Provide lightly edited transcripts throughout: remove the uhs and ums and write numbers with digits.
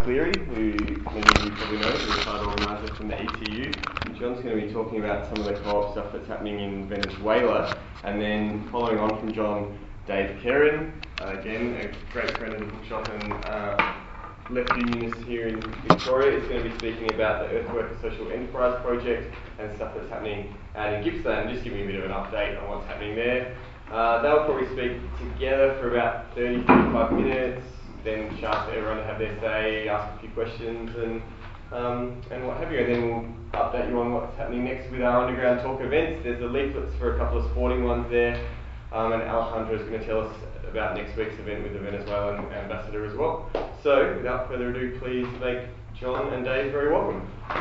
Cleary, who many of you probably know, who's a site organiser from the ETU. John's going to be talking about some of the co-op stuff that's happening in Venezuela, and then following on from John, Dave Kerrin, again a great friend of the bookshop and left unionist here in Victoria, is going to be speaking about the Earthworker Social Enterprise Project and stuff that's happening out in Gippsland, and just giving a bit of an update on what's happening there. They'll probably speak together for about 30-45 minutes, then chance for everyone to have their say, ask a few questions and what have you, and then we'll update you on what's happening next with our Underground Talk events. There's the leaflets for a couple of sporting ones there, and Alejandro is going to tell us about next week's event with the Venezuelan ambassador as well. So, without further ado, please make John and Dave very welcome.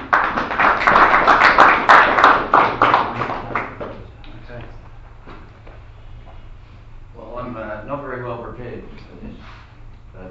Well, I'm not very well prepared for this, but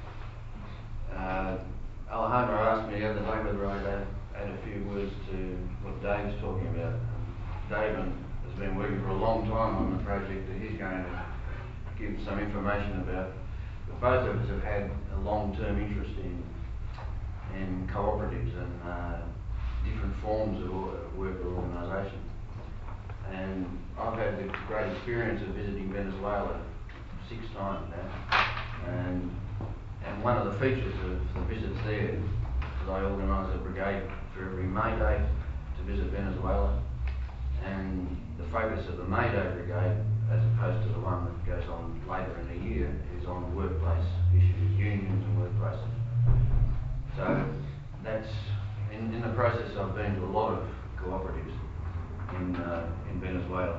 Alejandro asked me the other day whether I'd add a few words to what Dave's talking about. Dave has been working for a long time on the project that he's going to give some information about. But both of us have had a long-term interest in cooperatives and different forms of worker organisation. And I've had the great experience of visiting Venezuela 6 times now, and one of the features of the visits there is I organise a brigade for every May Day to visit Venezuela, and the focus of the May Day brigade, as opposed to the one that goes on later in the year, is on workplace issues, unions and workplaces. So that's in the process. I've been to a lot of cooperatives in Venezuela.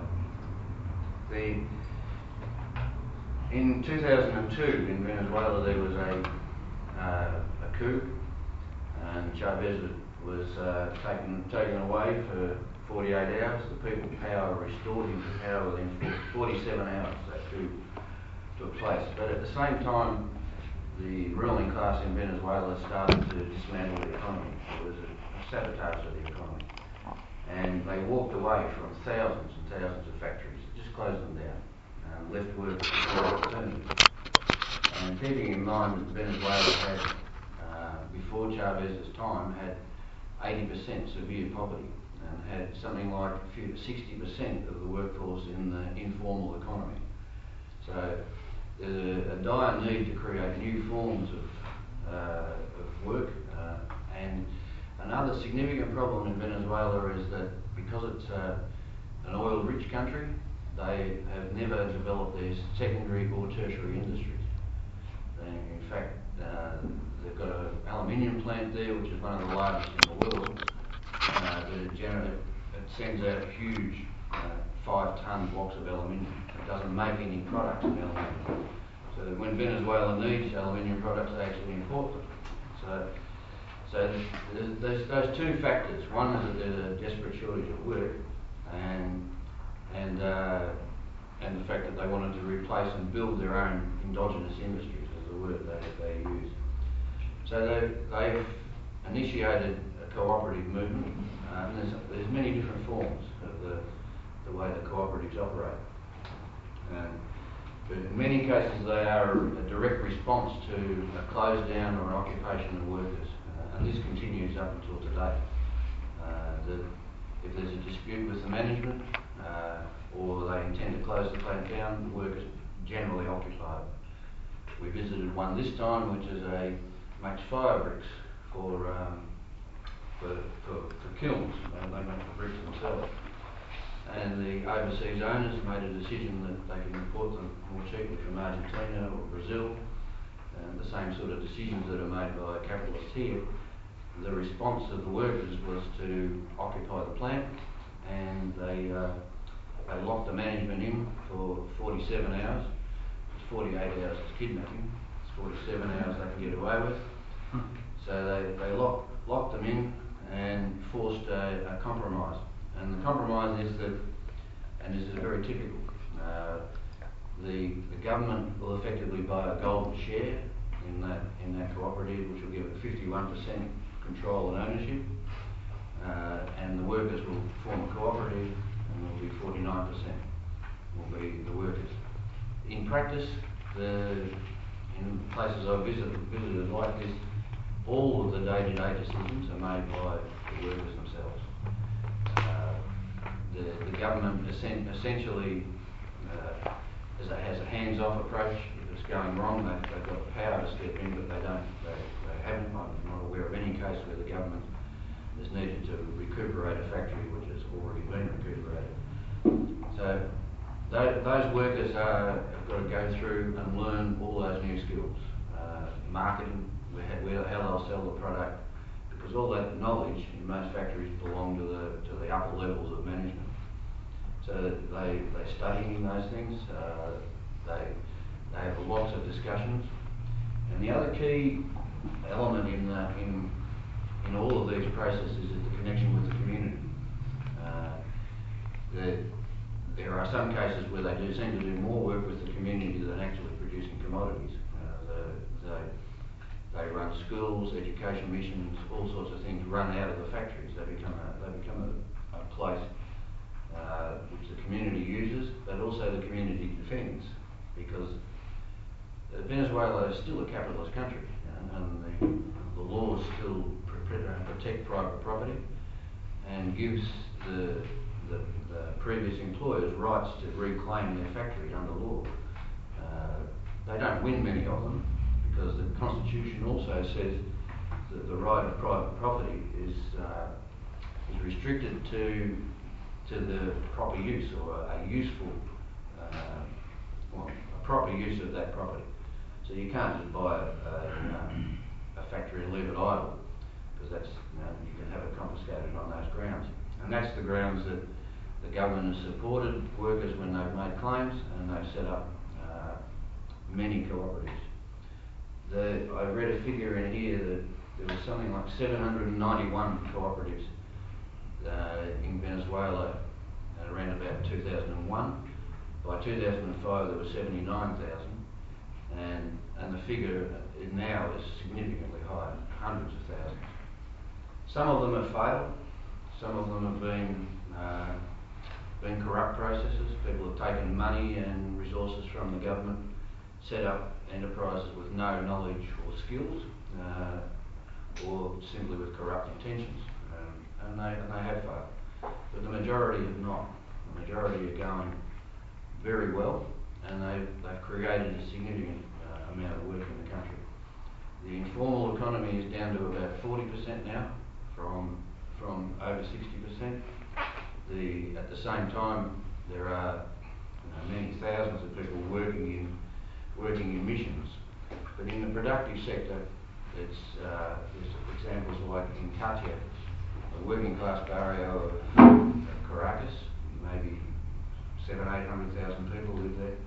In 2002 in Venezuela there was a coup, and Chavez was taken away for 48 hours. The people power restored him to power within 47 hours that coup took place. But at the same time, the ruling class in Venezuela started to dismantle the economy. It was a sabotage of the economy. And they walked away from thousands and thousands of factories, just closed them down, and left workers for alternatives. And keeping in mind that Venezuela had, before Chavez's time, had 80% severe poverty, and had something like 60% of the workforce in the informal economy. So there's a dire need to create new forms of work, and another significant problem in Venezuela is that because it's an oil-rich country, they have never developed their secondary or tertiary industries. In fact, they've got an aluminium plant there, which is one of the largest in the world. It sends out huge 5-ton blocks of aluminium. It doesn't make any products of aluminium. So when Venezuela needs aluminium products, they actually import them. So there's those two factors. One is that there's a desperate shortage of work, and the fact that they wanted to replace and build their own endogenous industries, is the word they use. So they've initiated a cooperative movement. There's many different forms of the way the cooperatives operate. But in many cases they are a direct response to a close down or an occupation of workers. And this continues up until today. If there's a dispute with the management or they intend to close the plant down, the workers generally occupy it. We visited one this time, which makes fire bricks for kilns. They make the bricks themselves. And the overseas owners made a decision that they can import them more cheaply from Argentina or Brazil, and the same sort of decisions that are made by capitalists here. The response of the workers was to occupy the plant, and they locked the management in for 47 hours. It's 48 hours is kidnapping. It's 47 hours they can get away with. So they locked them in and forced a compromise. And the compromise is that, and this is very typical, the government will effectively buy a golden share in that cooperative, which will give it 51% control and ownership, and the workers will form a cooperative, and there will be 49% will be the workers. In practice, in places I've visited like this, all day-to-day decisions are made by the workers themselves. The government essentially has a hands-off approach. If it's going wrong, they've got the power to step in, but they haven't. I'm not aware of any case where the government has needed to recuperate a factory which has already been recuperated. So those workers have got to go through and learn all those new skills. Marketing, how they'll sell the product, because all that knowledge in most factories belong to the upper levels of management. So they study those things. They have lots of discussions, and the other key element in all of these processes is the connection with the community. There are some cases where they do seem to do more work with the community than actually producing commodities. They run schools, education missions, all sorts of things run out of the factories. They become a place which the community uses, but also the community defends, because Venezuela is still a capitalist country, and the laws still protect private property and gives the previous employers rights to reclaim their factory under law. They don't win many of them, because the Constitution also says that the right of private property is restricted to the proper use, or a useful, a proper use of that property. So you can't just buy a factory and leave it idle, because that's, you can have it confiscated on those grounds. And that's the grounds that the government has supported workers when they've made claims, and they've set up many cooperatives. I read a figure in here that there was something like 791 cooperatives in Venezuela around about 2001. By 2005 there were 79,000, and the figure now is significantly higher, hundreds of thousands. Some of them have failed, some of them have been corrupt processes. People have taken money and resources from the government, set up enterprises with no knowledge or skills, or simply with corrupt intentions, and they have failed. But the majority have not. The majority are going very well, and they've created a significant amount of work in the country. The informal economy is down to about 40% now, from over 60%. At the same time, there are many thousands of people working in missions. But in the productive sector, there's examples like in Katia, a working class barrio of Caracas. Maybe 700,000-800,000 people live there.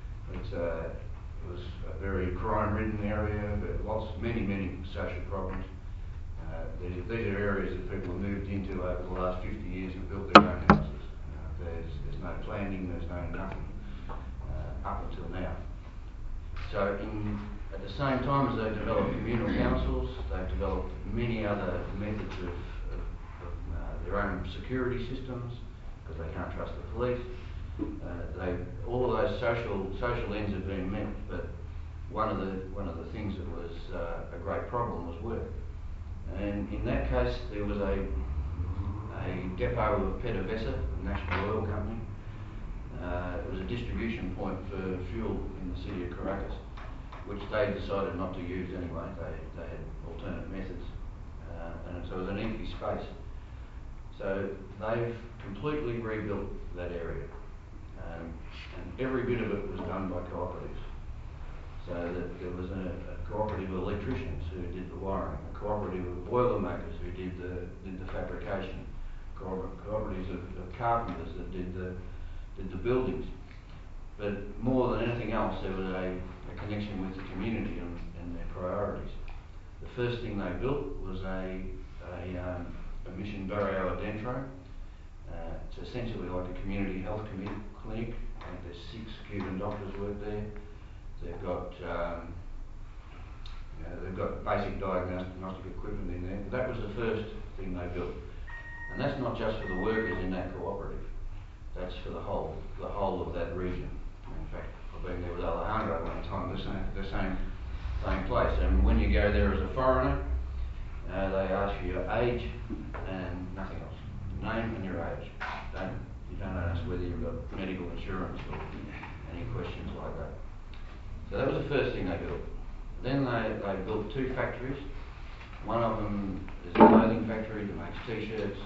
It was a very crime-ridden area, but many social problems. These are areas that people have moved into over the last 50 years and built their own houses. There's no planning, there's no nothing up until now. So at the same time as they've developed communal councils, they've developed many other methods of their own security systems, because they can't trust the police. All of those social ends have been met, but one of the things that was a great problem was work. And in that case, there was a depot of PDVSA, the National Oil Company. It was a distribution point for fuel in the city of Caracas, which they decided not to use anyway. They had alternate methods, and so it was an empty space. So they've completely rebuilt that area, and every bit of it was done by cooperatives. So that there was a cooperative of electricians who did the wiring, a cooperative of boilermakers who did the fabrication, cooperatives of carpenters that did the buildings. But more than anything else, there was a connection with the community and their priorities. The first thing they built was a mission barrio adentro. It's essentially like a community health clinic. I think there's 6 Cuban doctors work there. They've got basic diagnostic equipment in there. But that was the first thing they built, and that's not just for the workers in that cooperative. That's for the whole of that region. In fact, I've been there with Alejandro one time, the same place. And when you go there as a foreigner, ask for your age and nothing else. Name and your age. You don't ask whether you've got medical insurance or any questions like that. So that was the first thing they built. Then they built 2 factories. One of them is a clothing factory that makes t-shirts,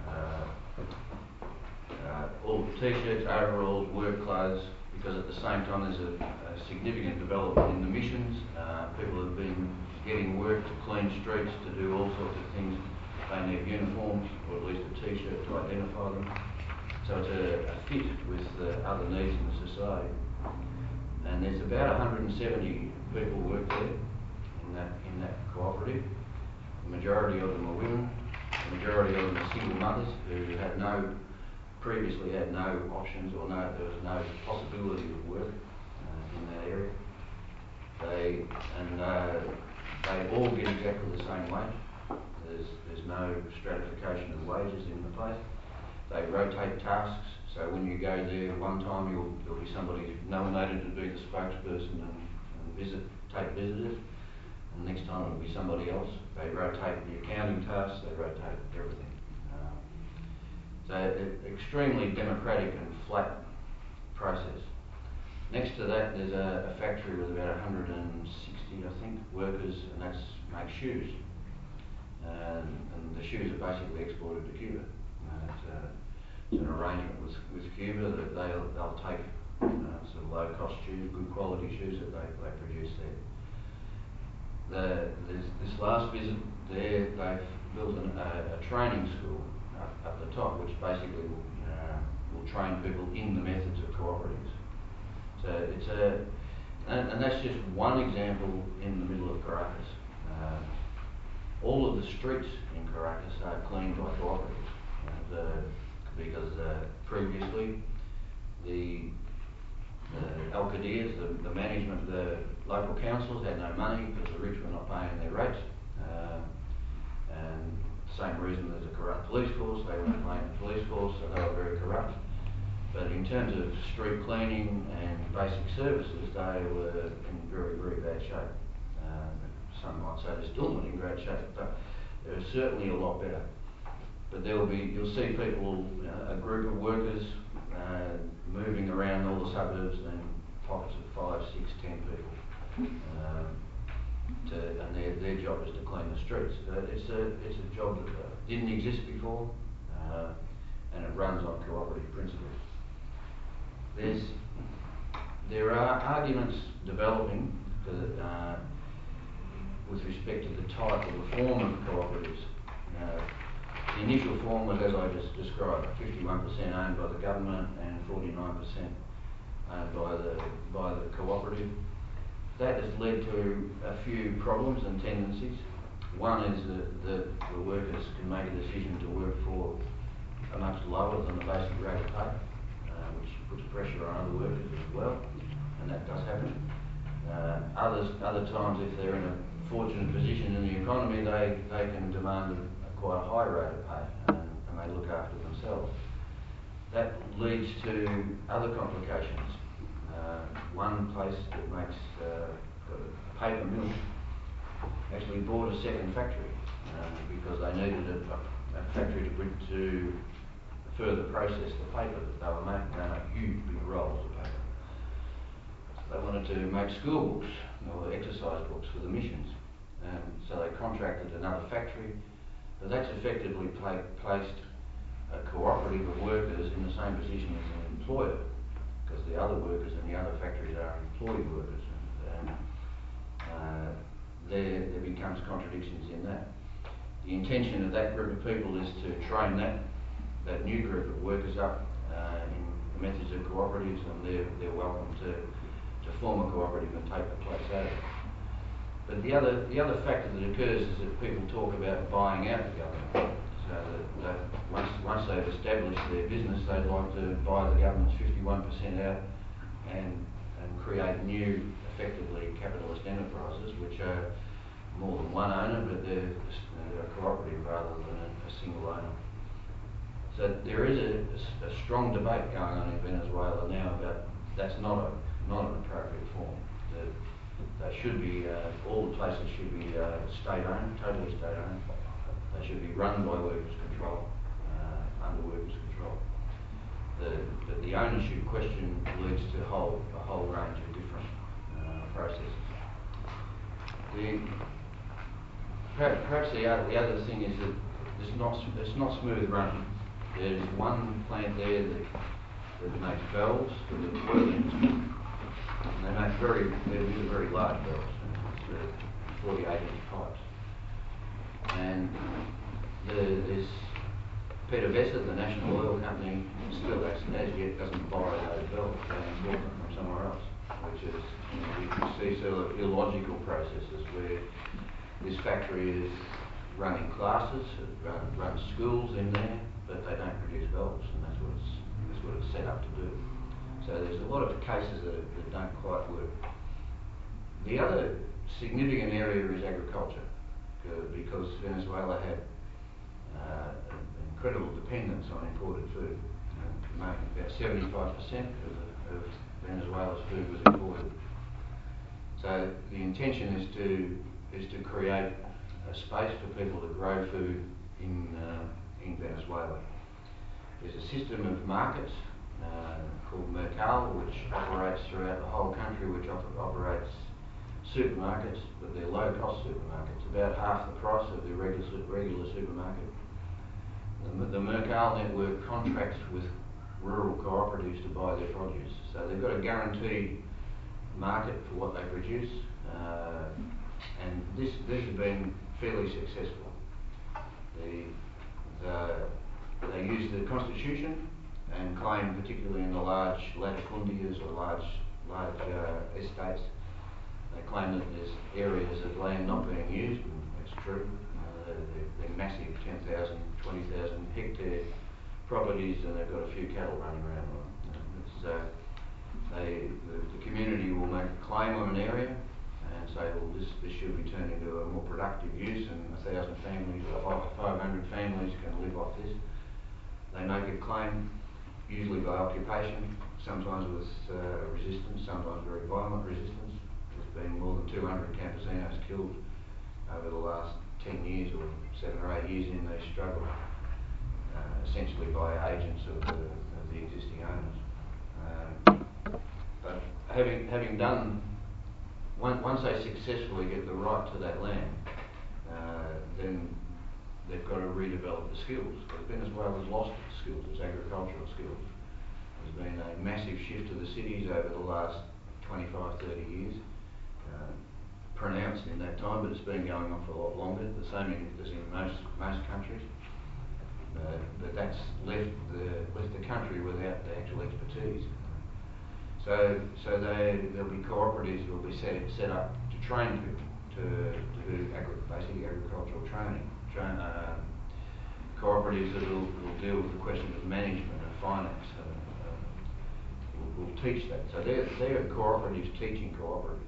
all t-shirts, overalls, work clothes, because at the same time there's a significant development in the missions. People have been getting work to clean streets, to do all sorts of things. They need uniforms, or at least a t-shirt to identify them. So it's a fit with the other needs in the society. And there's about 170 people work there in that cooperative. The majority of them are women. The majority of them are single mothers who previously had no options, or there was no possibility of work in that area. They all get exactly the same wage. There's no stratification of wages in the place. They rotate tasks, so when you go there one time there'll be somebody nominated to be the spokesperson and take visitors, and the next time it'll be somebody else. They rotate the accounting tasks, they rotate everything. So extremely democratic and flat process. Next to that there's a factory with about 160, I think, workers, and that makes shoes. And the shoes are basically exported to Cuba. It's an arrangement with Cuba that they'll take some low-cost shoes, good quality shoes that they produce there. This last visit there, they've built a training school up the top, which basically will train people in the methods of cooperatives. So and that's just one example in the middle of Caracas. All of the streets in Caracas are cleaned by cooperatives, because previously the alcaldes, the management, the local councils had no money because the rich were not paying their rates, and same reason there's a corrupt police force. They weren't paying the police force, so they were very corrupt. But in terms of street cleaning and basic services, they were in very, very bad shape. Some might say they're still not in great shape, but they're certainly a lot better. But you'll see people, a group of workers moving around all the suburbs in pockets of 5, 6, 10 people. And their job is to clean the streets. It's a job that didn't exist before, and it runs on cooperative principles. There are arguments developing with respect to the type or the form of cooperatives. The initial form was, as I just described, 51% owned by the government and 49% owned by the cooperative. That has led to a few problems and tendencies. One is that the workers can make a decision to work for a much lower than the basic rate of pay, which puts pressure on other workers as well, and that does happen. Other times, if they're in a fortunate position in the economy, they can demand quite a high rate of pay, and they look after themselves. That leads to other complications. One place that makes got a paper mill actually bought a second factory because they needed a factory to further process the paper that they were making. They make huge big rolls of paper. So they wanted to make school books or exercise books for the missions, and so they contracted another factory. But that's effectively placed a cooperative of workers in the same position as an employer, because the other workers in the other factories are employed workers, and there becomes contradictions in that. The intention of that group of people is to train that new group of workers up in the methods of cooperatives, and they're welcome to form a cooperative and take the place out of it. But the other factor that occurs is that people talk about buying out the government. So that once they've established their business, they'd like to buy the government's 51% out and create new, effectively capitalist enterprises, which are more than one owner, but they're a cooperative rather than a single owner. So there is a strong debate going on in Venezuela now about that's not an appropriate form. They should be, all the places should be state-owned, totally state-owned. They should be run by workers' control, under workers' control. The ownership question leads to a whole range of different processes. Perhaps the other thing is that it's not smooth running. There's one plant there that makes valves for the oil industry, and these are very large valves. It's 48-inch pipes. And there's PDVSA, the National Oil Company, still as yet doesn't borrow those valves. They import them from somewhere else, which is, you can see sort of illogical processes where this factory is running classes, runs schools in there, but they don't produce valves, and that's what it's set up to do. So there's a lot of cases that don't quite work. The other significant area is agriculture, because Venezuela had incredible dependence on imported food. About 75% of Venezuela's food was imported. So the intention is to create a space for people to grow food in Venezuela. There's a system of markets called Mercal, which operates throughout the whole country, which operates supermarkets, but they're low-cost supermarkets, about half the price of the regular supermarket. The Mercal network contracts with rural cooperatives to buy their produce, so they've got a guaranteed market for what they produce, and this has been fairly successful. They use the constitution and claim, particularly in the large latifundias or large estates, they claim that there's areas of land not being used, and it's true. They're massive 10,000, 20,000 hectare properties, and they've got a few cattle running around them. The community will make a claim on an area and say, well, this should be turned into a more productive use, and 1,000 families or 500 families can live off this. They make a claim, usually by occupation, sometimes with resistance, sometimes very violent resistance. There's been more than 200 campesinos killed over the last 10 years or 7 or 8 years in this struggle, essentially by agents of the existing owners. But having done, once they successfully get the right to that land, then they've got to redevelop the skills. Because Venezuela's lost its skills, its agricultural skills. There's been a massive shift to the cities over the last 25, 30 years. Pronounced in that time, but it's been going on for a lot longer. The same as in most countries. But that's left the country without the actual expertise. So there'll be cooperatives that will be set up to train people to do basically agricultural training. Cooperatives that will deal with the question of management and finance. Will teach that. So they're cooperatives teaching cooperatives.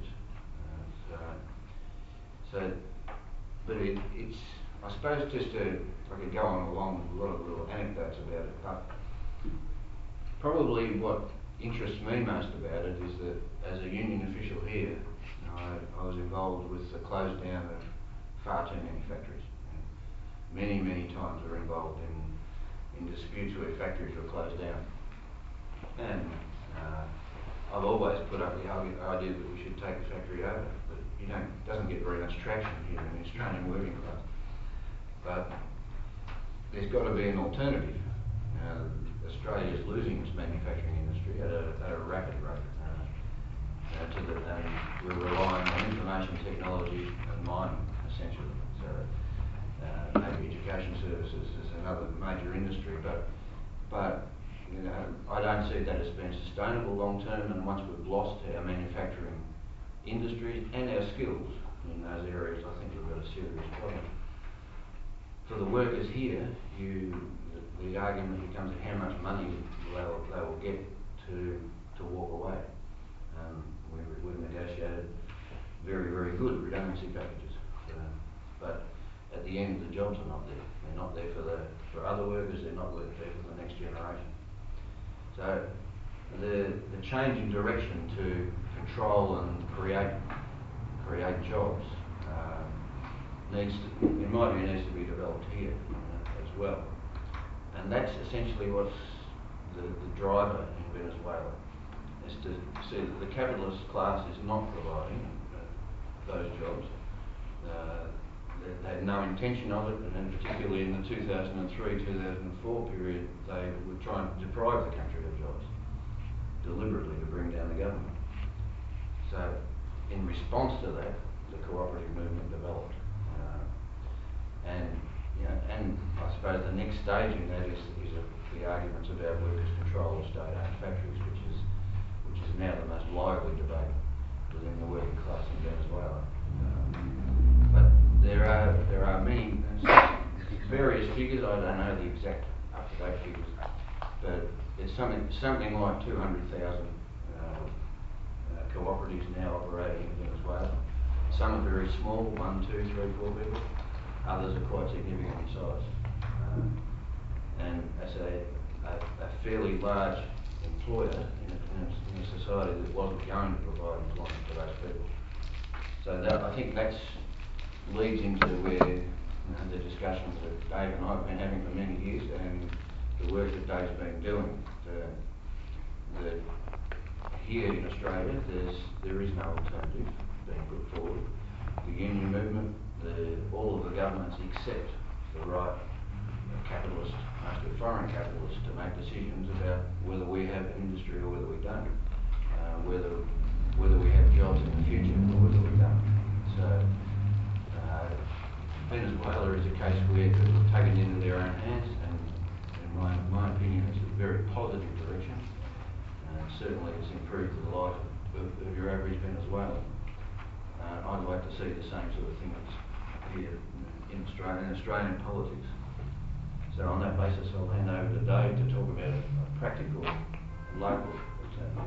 But it's, I suppose, I could go on along with a lot of little anecdotes about it, but probably what interests me most about it is that as a union official here, I was involved with the close down of far too many factories. Many times we're involved in disputes where factories were closed down. And I've always put up the idea that we should take the factory over, but it doesn't get very much traction here in the Australian working class. But there's got to be an alternative. Australia is losing its manufacturing industry at a rapid rate. And we're relying on information technology and mining, essentially. So maybe education services is another major industry, but I don't see that as being sustainable long term, and once we've lost our manufacturing industries and our skills in those areas, I think we've got a serious problem. For the workers here, the argument becomes how much money they will get to walk away. We've negotiated very good redundancy packages, but at the end the jobs are not there. They're not there for other workers. They're not there for the next generation. So the change in direction to control and create jobs in my view, needs to be developed here as well. And that's essentially what's the driver in Venezuela, is to see that the capitalist class is not providing those jobs. They had no intention of it, and particularly in the 2003-2004 period, they were trying to deprive the country of jobs, deliberately to bring down the government. So, in response to that, the cooperative movement developed. And I suppose the next stage in that is the arguments about workers' control of state-owned factories, which is now the most lively debate within the working class in Venezuela. But there are many various figures. I don't know the exact up-to-date figures, but it's something like 200,000 cooperatives now operating in Venezuela. Some are very small, 1, 2, 3, 4 people. Others are quite significant in size. And as a fairly large employer in a society that wasn't going to provide employment for those people. So I think that leads into where the discussions that Dave and I have been having for many years, and the work that Dave's been doing. That here in Australia, there is no alternative being put forward. The union movement, all of the governments accept the right of capitalists, mostly foreign capitalists, to make decisions about whether we have an industry or whether we don't, whether we have jobs in the future or whether we don't. So Venezuela is a case where people have taken it into their own hands, and in my opinion, it's a very positive direction. Certainly, it's improved the life of your average Venezuelan. I'd like to see the same sort of things here in Australian politics. So on that basis, I'll hand over to Dave to talk about a practical, local alternative.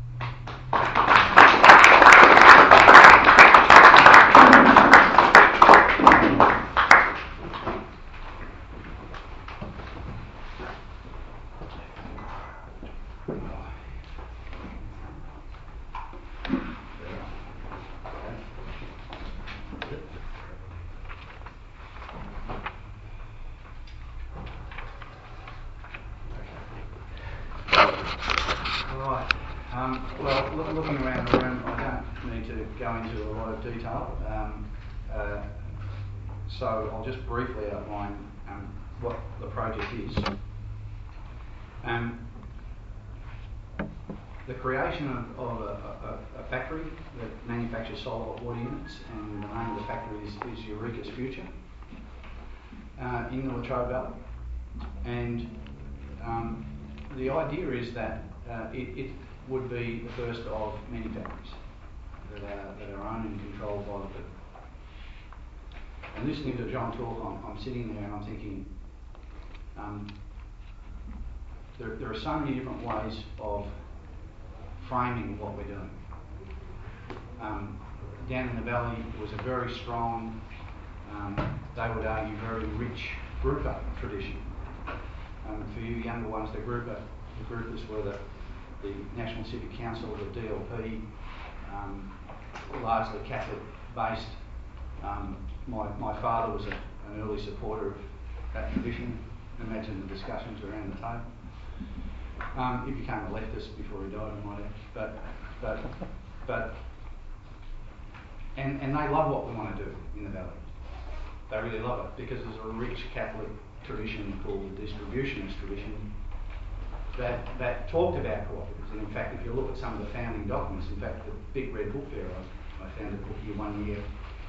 Well, looking around the room, I don't need to go into a lot of detail, so I'll just briefly outline what the project is. The creation of a factory that manufactures solar water units, and the name of the factory is Eureka's Future, in the Latrobe Valley. And the idea is that it would be the first of many factories that are owned and controlled by the people. And listening to John talk, I'm sitting there and I'm thinking, there are so many different ways of framing what we're doing. Down in the valley was a very strong, they would argue, very rich grouper tradition. For you younger ones, the groupers were the National Civic Council, the DLP, largely Catholic based. My father was an early supporter of that tradition. Imagine the discussions around the table. He became a leftist before he died, I might add. And they love what we want to do in the valley. They really love it because there's a rich Catholic tradition called the distributionist tradition that talked about cooperatives. And in fact, if you look at some of the founding documents, in fact, the big red book there, I found a book here one year,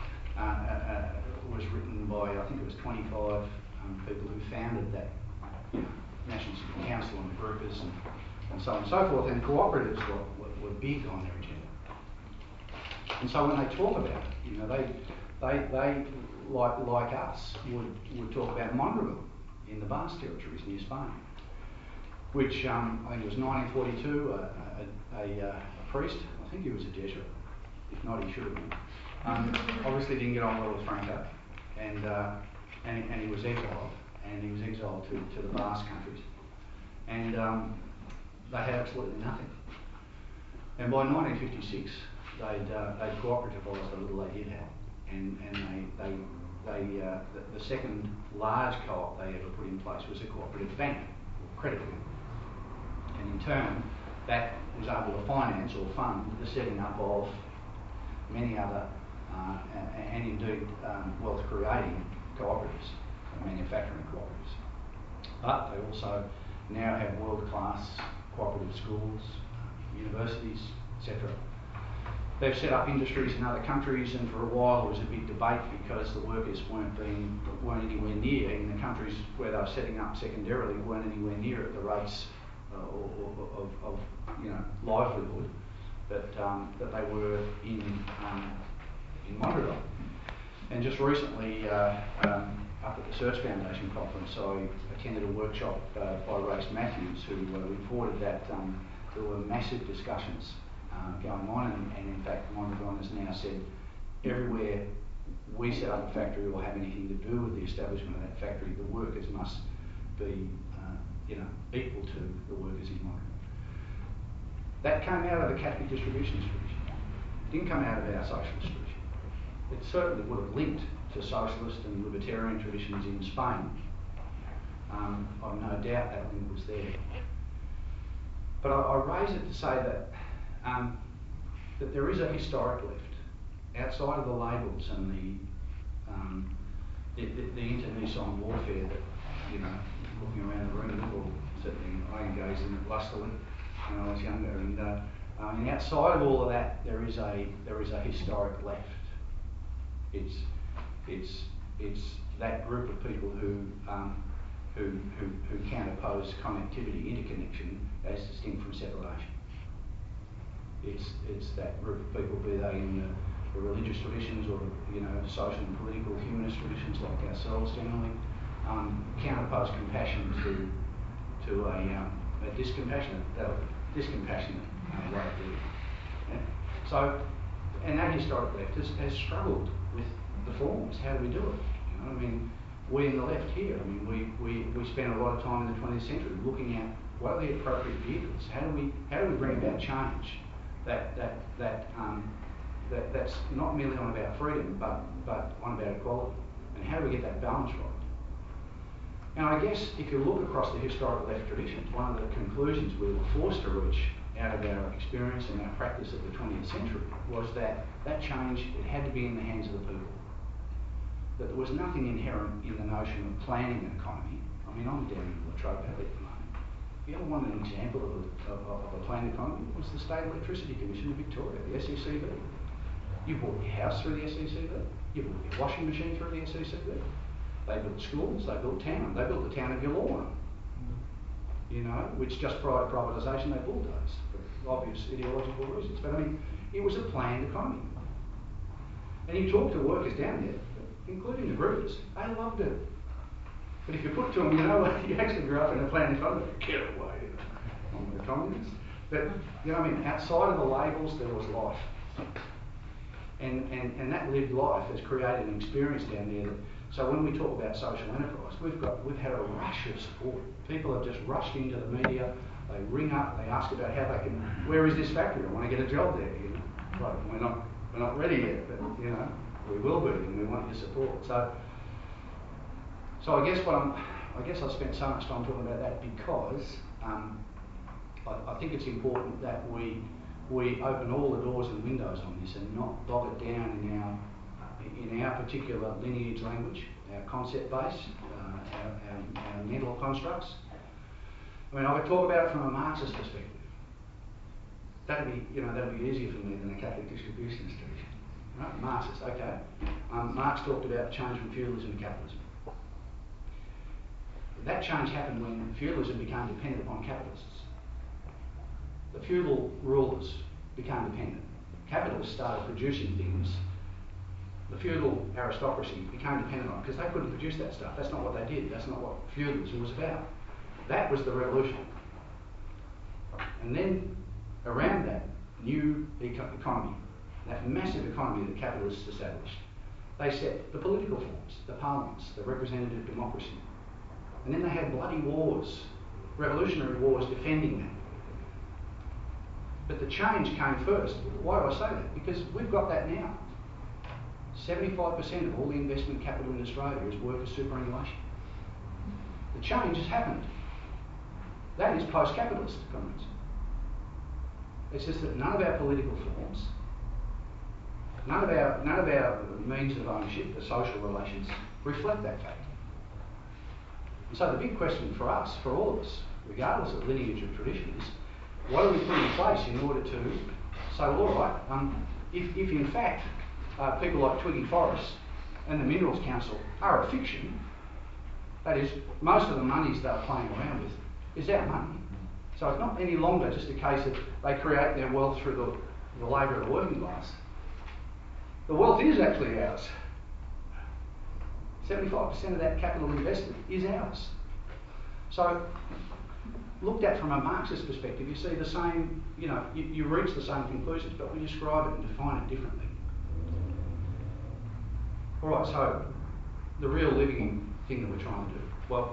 was written by, I think it was 25 people who founded that National Civic Council and the groupers and so on and so forth. And cooperatives were big on their agenda. And so when they talk about it, they like us would talk about Mondragon in the Basque territories near Spain, which I think it was 1942, a priest, I think he was a Jesuit, if not he should have been, obviously didn't get on well with Franco, and he was exiled, to the Basque countries, and they had absolutely nothing. And by 1956, they'd cooperativized the little they did have, and the second large co-op they ever put in place was a cooperative bank, or credit union. And in turn, that was able to finance or fund the setting up of many other and indeed wealth creating cooperatives, manufacturing cooperatives. But they also now have world-class cooperative schools, universities, etc. They've set up industries in other countries, and for a while there was a big debate because the workers weren't anywhere near, in the countries where they were setting up secondarily, weren't anywhere near at the rates of livelihood that they were in Montreal. And just recently, up at the Search Foundation conference, I attended a workshop by Race Matthews, who reported that there were massive discussions going on, and in fact, Montreal has now said everywhere we set up a factory or have anything to do with the establishment of that factory, the workers must be equal to the workers in Montreal. That came out of the Catholic distributionist tradition. It didn't come out of our socialist tradition. It certainly would have linked to socialist and libertarian traditions in Spain. I've no doubt that link was there. But I raise it to say that that there is a historic left outside of the labels and the internecine warfare that, looking around the room, or certainly I engaged in it lustily when I was younger. And outside of all of that, there is a historic left. It's that group of people who can oppose connectivity, interconnection, as distinct from separation. It's that group of people, be they in the religious traditions or the social and political humanist traditions like ourselves generally, can oppose compassion to a discompassionate way of living. Yeah? So, and that historic left has struggled with the forms. How do we do it? We in the left here, we spent a lot of time in the 20th century looking at what are the appropriate vehicles. How do we bring about change that's not merely on about freedom, but on about equality. And how do we get that balance right? Now, I guess if you look across the historic left traditions, one of the conclusions we were forced to reach out of our experience and our practice of the 20th century was that change, it had to be in the hands of the people. That there was nothing inherent in the notion of planning an economy. I'm down in Latrobe Valley at the moment. If you ever want an example of a planned economy, it was the State Electricity Commission of Victoria, the SECV. You bought your house through the SECV. You bought your washing machine through the SECV. They built schools, they built town. They built the town of Yallourn, which just prior to privatisation they bulldozed for obvious ideological reasons. But it was a planned economy. And you talk to workers down there, including the groupers, they loved it. But if you put to them, you actually grew up in a planned economy, get away, I'm a communist. But, outside of the labels, there was life. And that lived life has created an experience down there. So when we talk about social enterprise, we've had a rush of support. People have just rushed into the media. They ring up. They ask about how they can. Where is this factory? I want to get a job there. Right, we're not ready yet, but we will be, and we want your support. So I guess I spent so much time talking about that because I think it's important that we open all the doors and windows on this and not bog it down in our particular lineage language, our concept base, our mental constructs. I could talk about it from a Marxist perspective. That'd be easier for me than a Catholic distributionist tradition. Right? Marxist, okay. Marx talked about change from feudalism to capitalism. That change happened when feudalism became dependent upon capitalists. The feudal rulers became dependent. Capitalists started producing things. The feudal aristocracy became dependent on it because they couldn't produce that stuff. That's not what they did. That's not what feudalism was about. That was the revolution. And then around that new economy, that massive economy that capitalists established, they set the political forms, the parliaments, the representative democracy. And then they had bloody wars, revolutionary wars defending that. But the change came first. Why do I say that? Because we've got that now. 75% of all the investment capital in Australia is worker superannuation. The change has happened. That is post-capitalist, comrades. It's just that none of our political forms, none of our means of ownership, the social relations, reflect that fact. And so the big question for us, for all of us, regardless of lineage or tradition, is what do we put in place in order to say, well, all right, if in fact people like Twiggy Forrest and the Minerals Council are a fiction, that is, most of the monies they're playing around with is our money. So it's not any longer just a case of they create their wealth through the labour of the working class. The wealth is actually ours. 75% of that capital invested is ours. So, looked at from a Marxist perspective, you see the same, you reach the same conclusions, but we describe it and define it differently. All right, so the real living thing that we're trying to do. Well,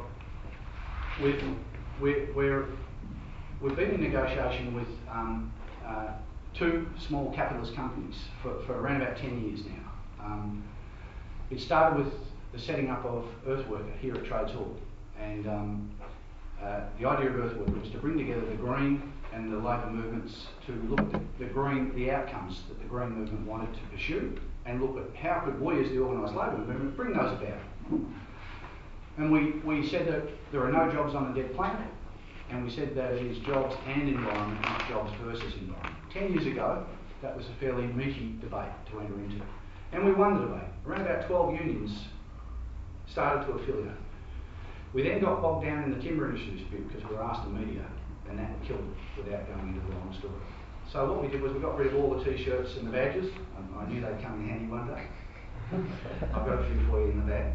we've been in negotiation with two small capitalist companies for around about 10 years now. It started with the setting up of Earthworker here at Trades Hall, and the idea of Earthworker was to bring together the Green and the Labor movements to look at the outcomes that the Green movement wanted to pursue, and look at how could we as the organised labour movement bring those about. And we said that there are no jobs on a dead planet, and we said that it is jobs and environment, not jobs versus environment. 10 years ago, that was a fairly meaty debate to enter into. And we won the debate. Around about 12 unions started to affiliate. We then got bogged down in the timber industry dispute because we were asked to mediate, and that killed it without going into the long story. So what we did was we got rid of all the t-shirts and the badges. I knew they'd come in handy one day. I've got a few for you in the bag.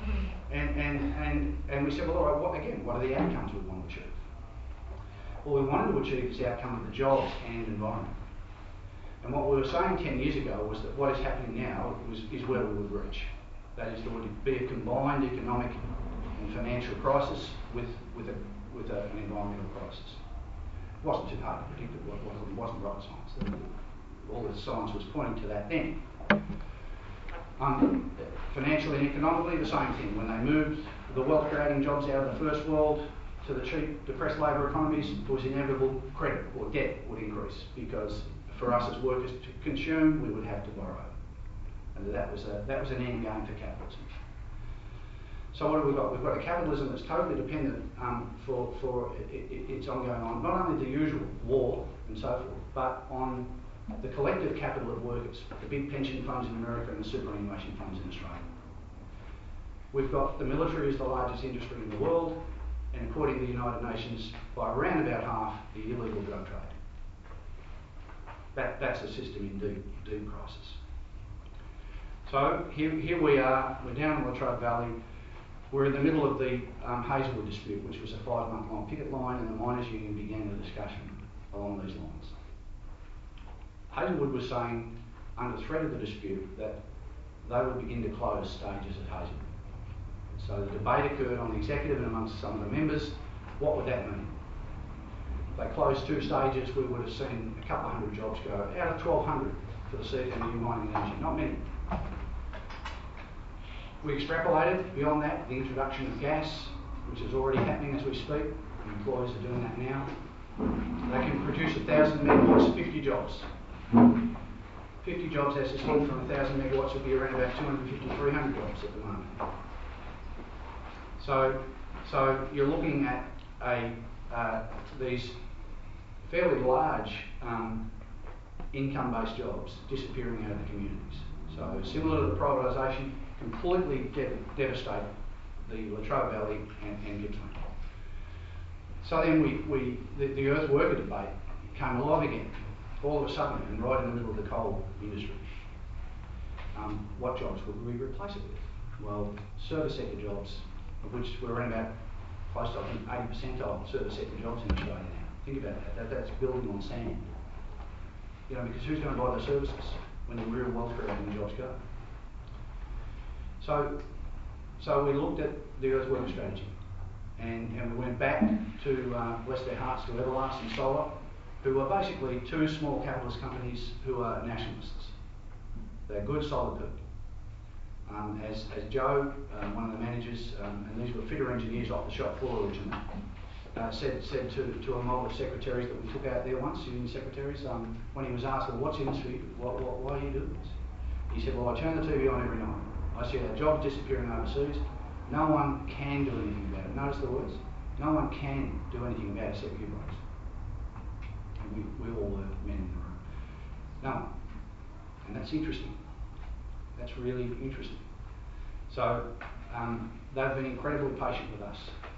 And we said, well, all right, what are the outcomes we want to achieve? Well, we wanted to achieve this outcome of the jobs and environment. And what we were saying 10 years ago was that what is happening now is where we would reach. That is, there would be a combined economic and financial crisis with an environmental crisis. It wasn't too hard to predict. It wasn't rocket science. All the science was pointing to that then. Financially and economically, the same thing. When they moved the wealth-creating jobs out of the first world to the cheap, depressed labour economies, it was inevitable credit or debt would increase, because for us as workers to consume, we would have to borrow. And that was an end game for capitalism. So what have we got? We've got a capitalism that's totally dependent for its ongoing on not only the usual war and so forth, but on the collective capital of workers, the big pension funds in America and the superannuation funds in Australia. We've got the military as the largest industry in the world, and according to the United Nations, by around about half, the illegal drug trade. That's a system in deep crisis. So here we are, we're down in the Latrobe Valley. We're in the middle of the Hazelwood dispute, which was a 5-month-long picket line, and the miners' union began the discussion along these lines. Hazelwood was saying, under threat of the dispute, that they would begin to close stages at Hazelwood. So the debate occurred on the executive and amongst some of the members. What would that mean? If they closed 2 stages, we would have seen a couple of hundred jobs go out of 1,200 for the CFMEU mining energy, not many. We extrapolated beyond that the introduction of gas, which is already happening as we speak. The employers are doing that now. They can produce 1,000 megawatts, 50 jobs. 50 jobs as distinct from 1,000 megawatts would be around about 250, 300 jobs at the moment. So you're looking at these fairly large income-based jobs disappearing out of the communities. So similar to the privatisation, completely devastate the Latrobe Valley and Gippsland. So then the Earthworker debate came alive again, all of a sudden, and right in the middle of the coal industry. What jobs would we replace it with? Well, service sector jobs, of which we're around about close to, I think, 80% of service sector jobs in Australia now. Think about that. That's building on sand. Because who's going to buy the services when the real wealth creating jobs go? So we looked at the Earthworker strategy, and we went back to, bless their hearts, to Everlast and Solar, who are basically 2 small capitalist companies who are nationalists. They're good, solid people. as Joe, one of the managers, and these were fitter engineers off the shop floor originally, said to a mob of secretaries that we took out there once, union secretaries, when he was asked, well, what's in this for you? Why do you do this? He said, well, I turn the TV on every night. I see our jobs disappearing overseas. No one can do anything about it. Notice the words. No one can do anything about it except you guys. And we all were men in the room. No one. And that's interesting. That's really interesting. So they've been incredibly patient with us.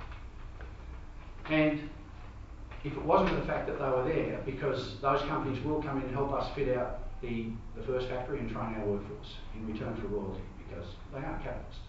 And if it wasn't for the fact that they were there, because those companies will come in and help us fit out the first factory and train our workforce in return for royalty, because they aren't capitalists.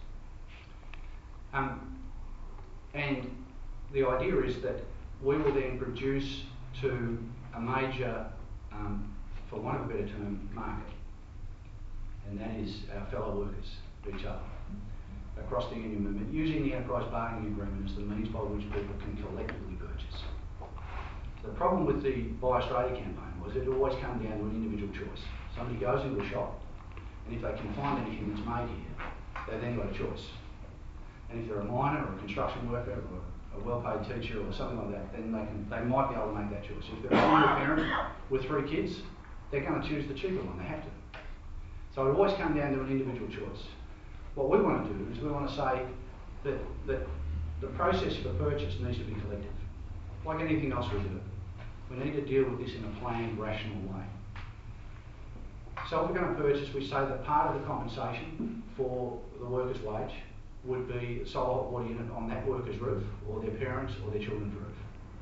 And the idea is that we will then produce to a major, for want of a better term, market. And that is our fellow workers, each other, across the union movement, using the enterprise bargaining agreement as the means by which people can collectively purchase. So the problem with the Buy Australia campaign was it always came down to an individual choice. Somebody goes into a shop, and if they can find anything that's made here, they then got a choice. And if they're a miner or a construction worker or a well-paid teacher or something like that, then they might be able to make that choice. If they're a single parent with 3 kids, they're going to choose the cheaper one. They have to. So it always comes down to an individual choice. What we want to do is we want to say that the process for purchase needs to be collective. Like anything else we do, we need to deal with this in a planned, rational way. So if we're going to purchase, we say that part of the compensation for the worker's wage would be a solar hot water unit on that worker's roof, or their parents' or their children's roof.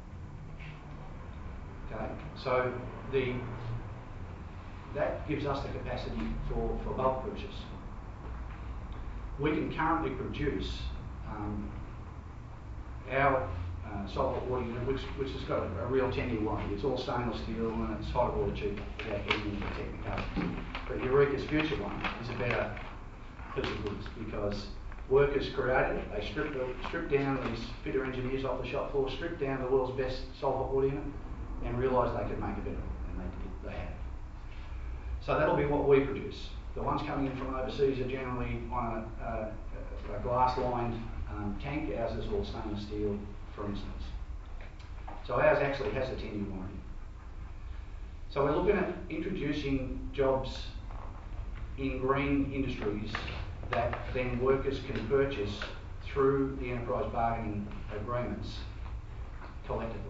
Okay, so that gives us the capacity for bulk purchase. We can currently produce our solar hot water unit, which has got a real 10-year warranty. It's all stainless steel and it's hot water cheaper without getting into the technicalities. But Eureka's future one is a better piece of goods, because workers created it. They stripped down these fitter engineers off the shop floor, stripped down the world's best solar hot water unit, and realised they could make a better one, and they have. So that'll be what we produce. The ones coming in from overseas are generally on a glass-lined tank. Ours is all stainless steel, for instance. So ours actually has a 10-year warranty. So we're looking at introducing jobs in green industries that then workers can purchase through the enterprise bargaining agreements collectively.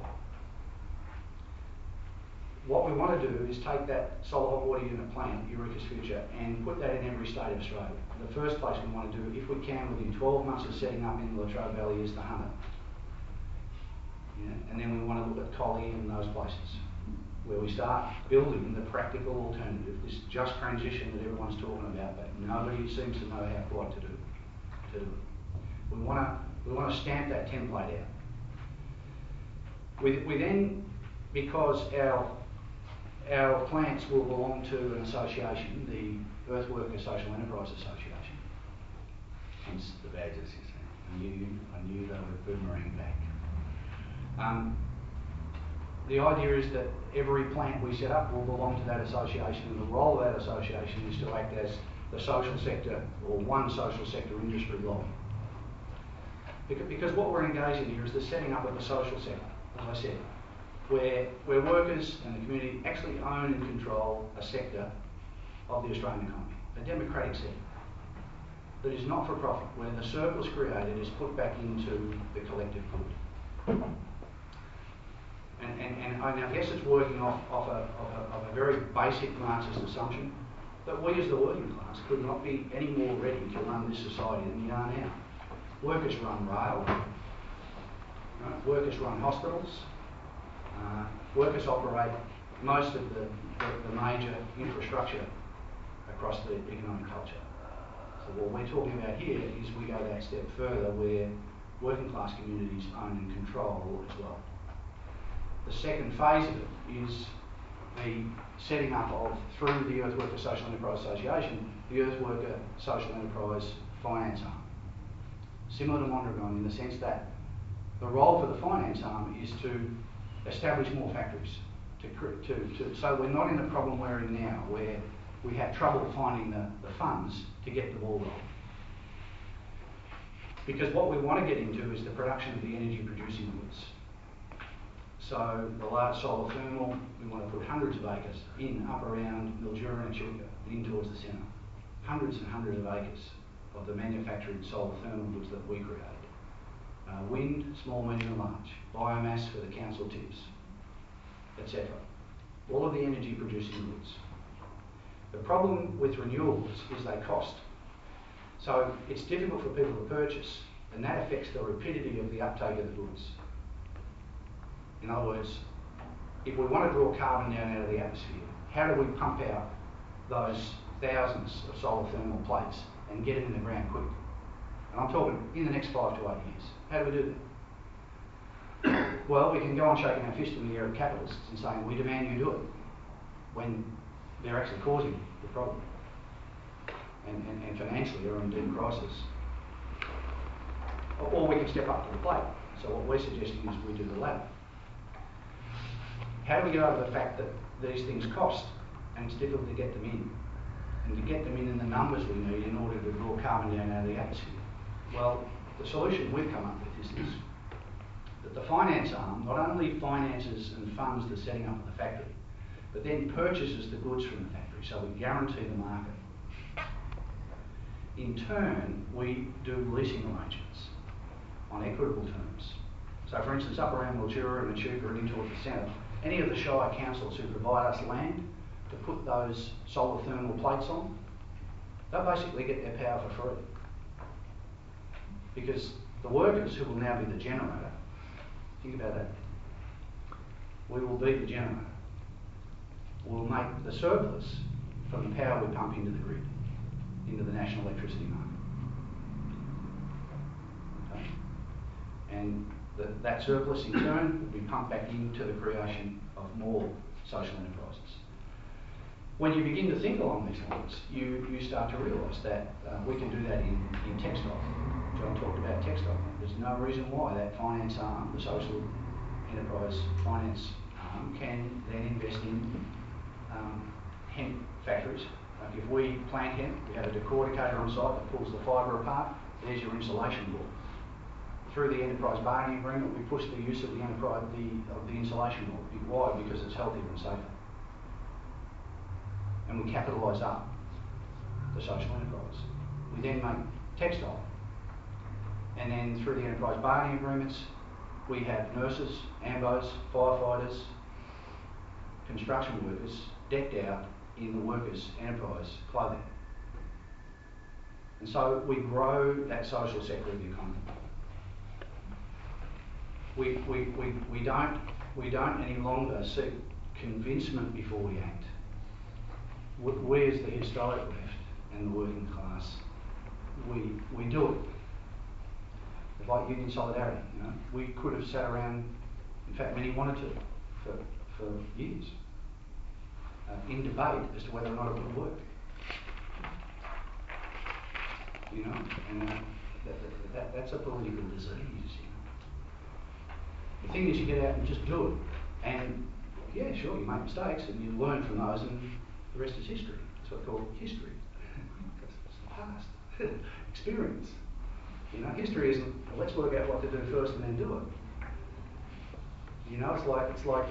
What we want to do is take that solar hot water unit plant, Eureka's Future, and put that in every state of Australia. The first place we want to do, if we can, within 12 months of setting up in the Latrobe Valley, is the Hunter. Yeah? And then we want to look at Collie and those places, where we start building the practical alternative, this just transition that everyone's talking about, but nobody seems to know how quite to do it. We want to stamp that template out. We then, because our plants will belong to an association, the Earthworker Social Enterprise Association, hence the badges, you see. I knew they were boomerang back. The idea is that every plant we set up will belong to that association, and the role of that association is to act as the social sector, or one social sector industry lobby. Because what we're engaged in here is the setting up of the social sector, as I said, where workers and the community actually own and control a sector of the Australian economy, a democratic sector that is not for profit, where the surplus created is put back into the collective good. And I guess it's working off a very basic Marxist assumption that we as the working class could not be any more ready to run this society than we are now. Workers run rail, right? Workers run hospitals, workers operate most of the major infrastructure across the economic culture. So what we're talking about here is we go that step further, where working class communities own and control as well. The second phase of it is the setting up of, through the Earthworker Social Enterprise Association, the Earthworker Social Enterprise Finance Arm. Similar to Mondragon in the sense that the role for the finance arm is to establish more factories. So we're not in the problem we're in now, where we have trouble finding the funds to get the ball rolling. Because what we want to get into is the production of the energy producing goods. So the large solar thermal, we want to put hundreds of acres in, up around Mildura and Echuca, in towards the centre. Hundreds and hundreds of acres of the manufactured solar thermal goods that we create. Wind, small, medium and large. Biomass for the council tips, etc. All of the energy producing goods. The problem with renewables is they cost. So it's difficult for people to purchase, and that affects the rapidity of the uptake of the goods. In other words, if we want to draw carbon down out of the atmosphere, how do we pump out those thousands of solar thermal plates and get it in the ground quick? And I'm talking in the next 5 to 8 years. How do we do that? Well, we can go on shaking our fist in the air at capitalists and saying, we demand you do it, when they're actually causing the problem. And financially are in deep crisis. Or we can step up to the plate. So what we're suggesting is we do the latter. How do we get over the fact that these things cost and it's difficult to get them in? And to get them in the numbers we need in order to draw carbon down out of the atmosphere? Well, the solution we've come up with is this, that the finance arm not only finances and funds the setting up of the factory, but then purchases the goods from the factory, so we guarantee the market. In turn, we do leasing arrangements on equitable terms. So for instance, up around Mildura and Echuca and in towards the centre, any of the Shire councils who provide us land to put those solar thermal plates on, they'll basically get their power for free. Because the workers who will now be the generator, think about that, we will be the generator. We'll make the surplus from the power we pump into the grid, into the national electricity market. Okay? And that surplus in turn will be pumped back into the creation of more social enterprises. When you begin to think along these lines, you start to realise that we can do that in textile. John talked about textile. There's no reason why that finance arm, the social enterprise finance arm, can then invest in hemp factories. Like if we plant hemp, we have a decorticator on site that pulls the fibre apart, there's your insulation board. Through the enterprise bargaining agreement, we push the use of the insulation board. Why? Because it's healthier and safer. And we capitalise up the social enterprise. We then make textile. And then through the enterprise bargaining agreements, we have nurses, ambos, firefighters, construction workers decked out in the workers' enterprise clothing. And so we grow that social sector of the economy. We don't any longer seek convincement before we act. Where's the historic left and the working class? We do it. It's like union solidarity, you know. We could have sat around, in fact many wanted to, for years, in debate as to whether or not it would work. You know, and that's a political disease, you know. The thing is, you get out and just do it. And yeah, sure, you make mistakes and you learn from those, and the rest is history. That's what I call history. It's the past. Experience. You know, history isn't, well, let's work out what to do first and then do it. You know, it's like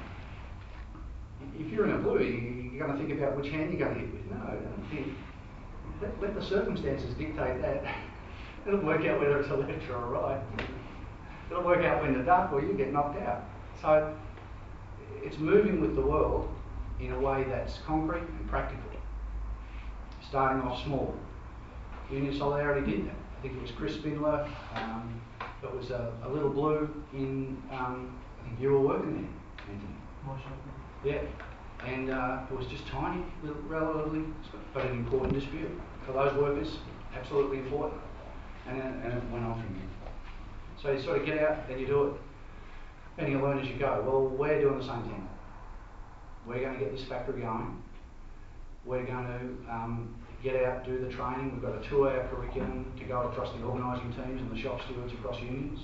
if you're in a blue, you're going to think about which hand you're going to hit with. No, don't think. Let the circumstances dictate that. It'll work out whether it's a left or a right. It'll work out when to duck or you get knocked out. So it's moving with the world in a way that's concrete and practical. Starting off small. Union Solidarity did that. I think it was Chris Spindler, that was a little blue in, I think you were working there, Anthony. My shop. Yeah. And it was just tiny, relatively, but an important dispute. For those workers, absolutely important. And it went on from there. So you sort of get out and you do it, and you learn as you go. Well, we're doing the same thing. We're going to get this factory going. We're going to get out, do the training. We've got a 2-hour curriculum to go across the organising teams and the shop stewards across unions.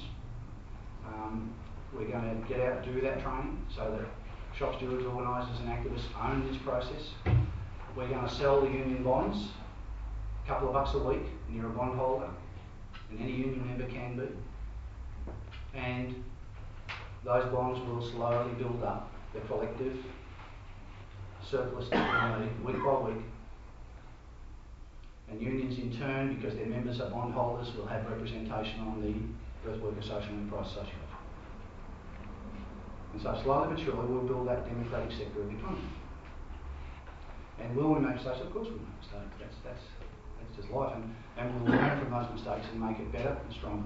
We're going to get out and do that training so that shop stewards, organisers and activists own this process. We're going to sell the union bonds, a couple of bucks a week, and you're a bond holder. and any union member can be. And those bonds will slowly build up the collective surplus that we need week by week. And unions in turn, because their members are bondholders, will have representation on the Earthworker Social Enterprise Association. And so slowly but surely we'll build that democratic sector of the economy. And will we make mistakes? Of course we'll make mistakes. That's just life. And we'll learn from those mistakes and make it better and stronger.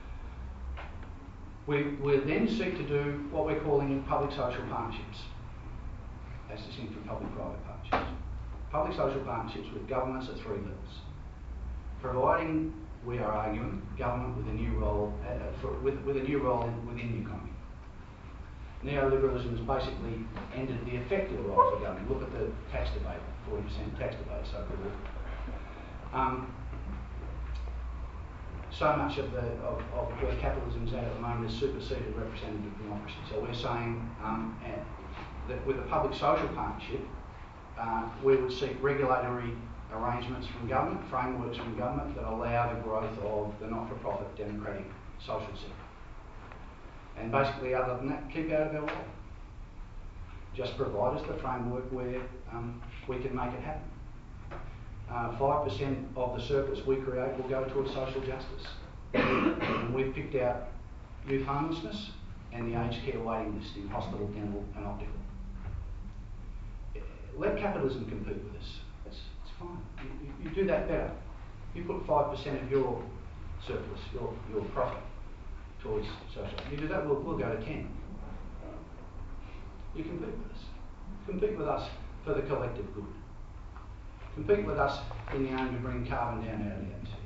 We'll then seek to do what we're calling public-social partnerships. That's distinct from public-private partnerships. Public-social partnerships with governments at three levels. Providing, we are arguing, government with a new role, with a new role within the economy. Neoliberalism has basically ended the effective role for government. Look at the tax debate, 40% tax debate, so-called. So much of where capitalism is at the moment is superseded representative democracy. So we're saying that with a public social partnership, we would seek regulatory arrangements from government, frameworks from government that allow the growth of the not-for-profit democratic social sector. And basically, other than that, keep out of our way. Just provide us the framework where we can make it happen. 5% of the surplus we create will go towards social justice. And we've picked out youth homelessness and the aged care waiting list in hospital, dental and optical. Let capitalism compete with us. It's fine. You do that better. You put 5% of your surplus, your profit, towards social. You do that, we'll go to 10. You compete with us. Compete with us for the collective good. Compete with us in the aim to bring carbon down out of the atmosphere.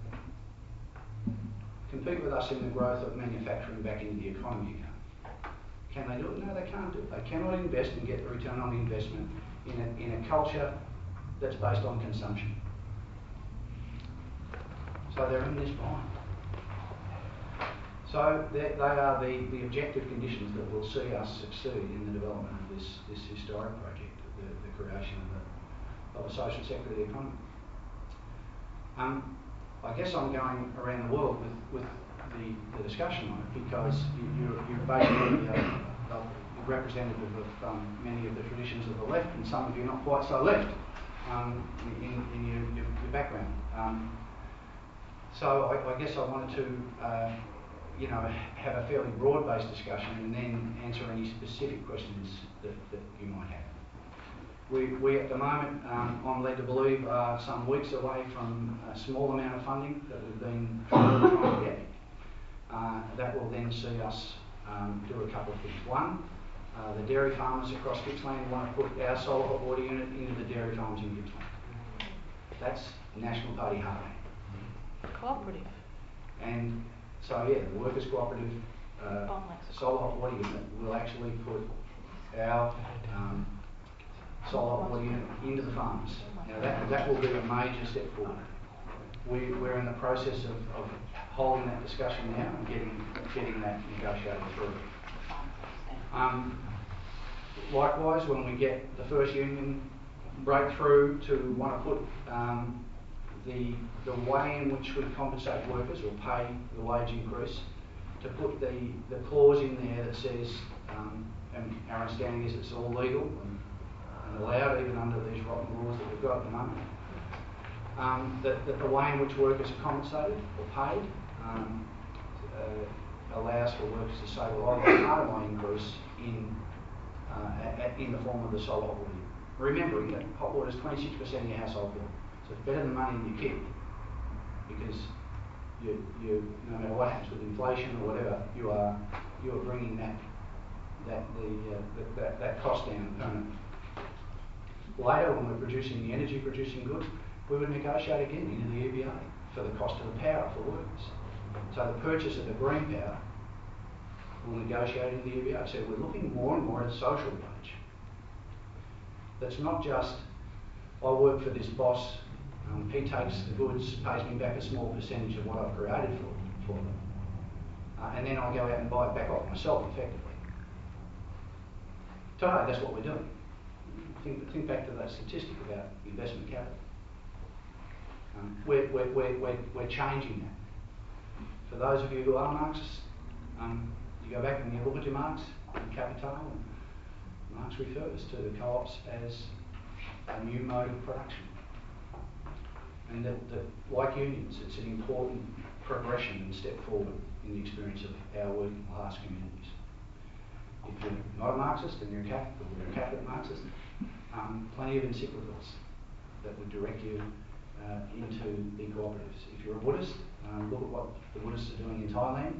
Compete with us in the growth of manufacturing back into the economy again. Can they do it? No, they can't do it. They cannot invest and get the return on the investment in a culture that's based on consumption. So they're in this bind. So they are the objective conditions that will see us succeed in the development of this historic project, the creation of a social sector of the economy. I guess I'm going around the world with the discussion on it because you're basically representative of many of the traditions of the left, and some of you not quite so left in your background. So I guess I wanted to have a fairly broad-based discussion and then answer any specific questions that you might have. We at the moment, I'm led to believe, are some weeks away from a small amount of funding that we've been trying to get. That will then see us do a couple of things. One, the dairy farmers across Gippsland want to put our solar hot water unit into the dairy farms in Gippsland. That's National Party heartland. Cooperative. And so yeah, the Workers' Cooperative solar hot water unit will actually put our solar hot water unit into the farms. Now that will be a major step forward. We're in the process of holding that discussion now and getting that negotiated through. Likewise, when we get the first union breakthrough to want to put the way in which we compensate workers or pay the wage increase, to put the clause in there that says, and our understanding is it's all legal and allowed even under these rotten laws that we've got at the moment, that the way in which workers are compensated or paid allows for workers to say, well, I want part of my increase in the form of the solar hot water. Remembering that hot water is 26% of your household bill, so it's better than money in your kit, because you no matter what happens with inflation or whatever, you are bringing that cost down permanently. Later, when we're producing the energy producing goods, we would negotiate again into the EBA for the cost of the power for workers. So the purchase of the green power will negotiate in the EBA. So we're looking more and more at social wage. That's not just, I work for this boss, he takes the goods, pays me back a small percentage of what I've created for them. And then I go out and buy it back off myself effectively. Today, that's what we're doing. Think back to that statistic about investment capital. We're changing that. for those of you who are Marxists, you go back and you look at your Marx and Capital, and Marx refers to the co-ops as a new mode of production. And that like unions, it's an important progression and step forward in the experience of our working class communities. If you're not a Marxist and you're a Catholic, or you're a Catholic Marxist, plenty of encyclicals that would direct you into the cooperatives. If you're a Buddhist, look at what the Buddhists are doing in Thailand,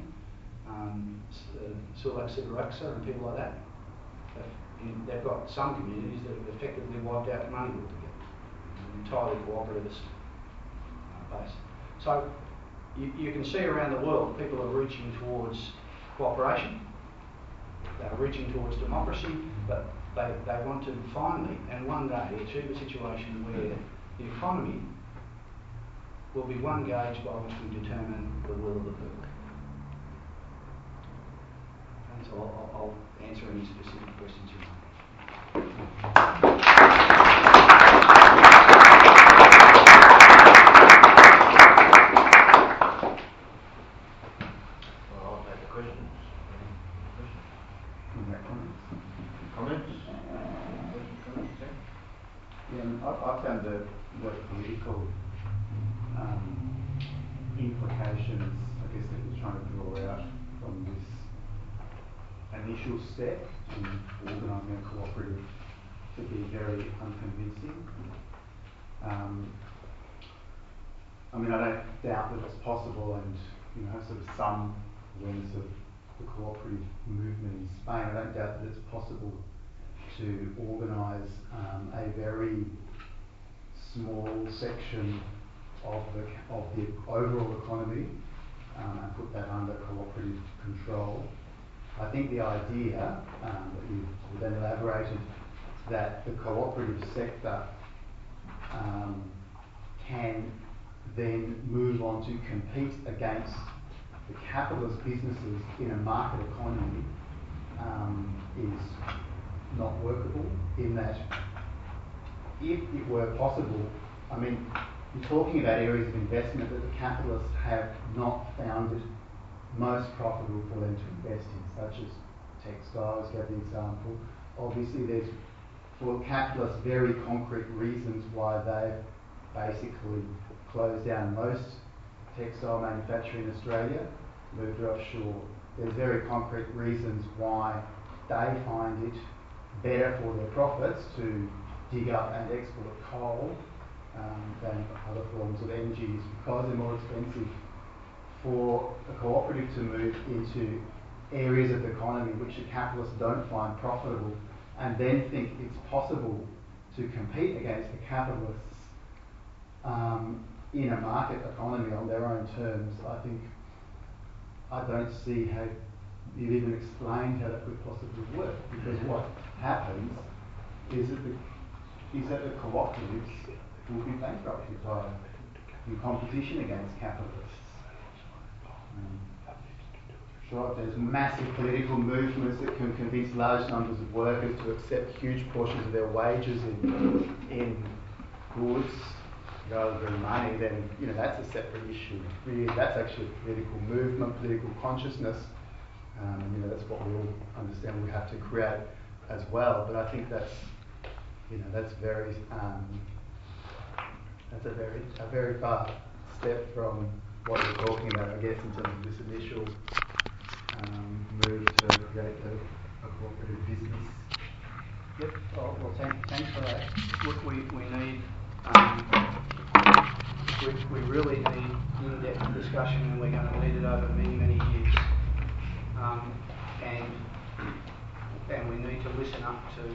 Sulak Sivaraksa and people like that. They've got some communities that have effectively wiped out money altogether, entirely cooperativist base. So you can see around the world people are reaching towards cooperation, they're reaching towards democracy, but they want to finally and one day achieve a situation where the economy will be one gauge by which we determine the will of the people. And so I'll answer any specific questions you have. I found the political implications, I guess, that you're trying to draw out from this initial step in organising a cooperative to be very unconvincing. I mean, I don't doubt that it's possible, and sort of some awareness of the cooperative movement in Spain. I don't doubt that it's possible to organise a very small section of the overall economy and put that under cooperative control. I think the idea that you've then elaborated, that the cooperative sector can then move on to compete against the capitalist businesses in a market economy is not workable, in that if it were possible, I mean, you're talking about areas of investment that the capitalists have not found it most profitable for them to invest in, such as textiles, gave the example. Obviously, there's, for capitalists, very concrete reasons why they've basically closed down most textile manufacturing in Australia, moved offshore. There's very concrete reasons why they find it better for their profits to dig up and export coal than other forms of energy, because they're more expensive. For a cooperative to move into areas of the economy which the capitalists don't find profitable, and then think it's possible to compete against the capitalists in a market economy on their own terms, I don't see how you've even explained how that could possibly work, because what happens is that the cooperatives will be bankrupted by the competition against capitalists. Sure, there's massive political movements that can convince large numbers of workers to accept huge portions of their wages in goods rather than money, then that's a separate issue. Really, that's actually a political movement, political consciousness. That's what we all understand we have to create as well. But I think that's a very far step from what we're talking about, I guess, in terms of this initial move to create a cooperative business. Yep. Well, thanks for that. Look, we need, we really need in-depth discussion, and we're going to lead it over many, many years. And we need to listen up to,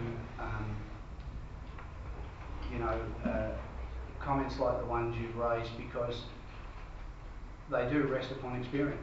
comments like the ones you've raised, because they do rest upon experience.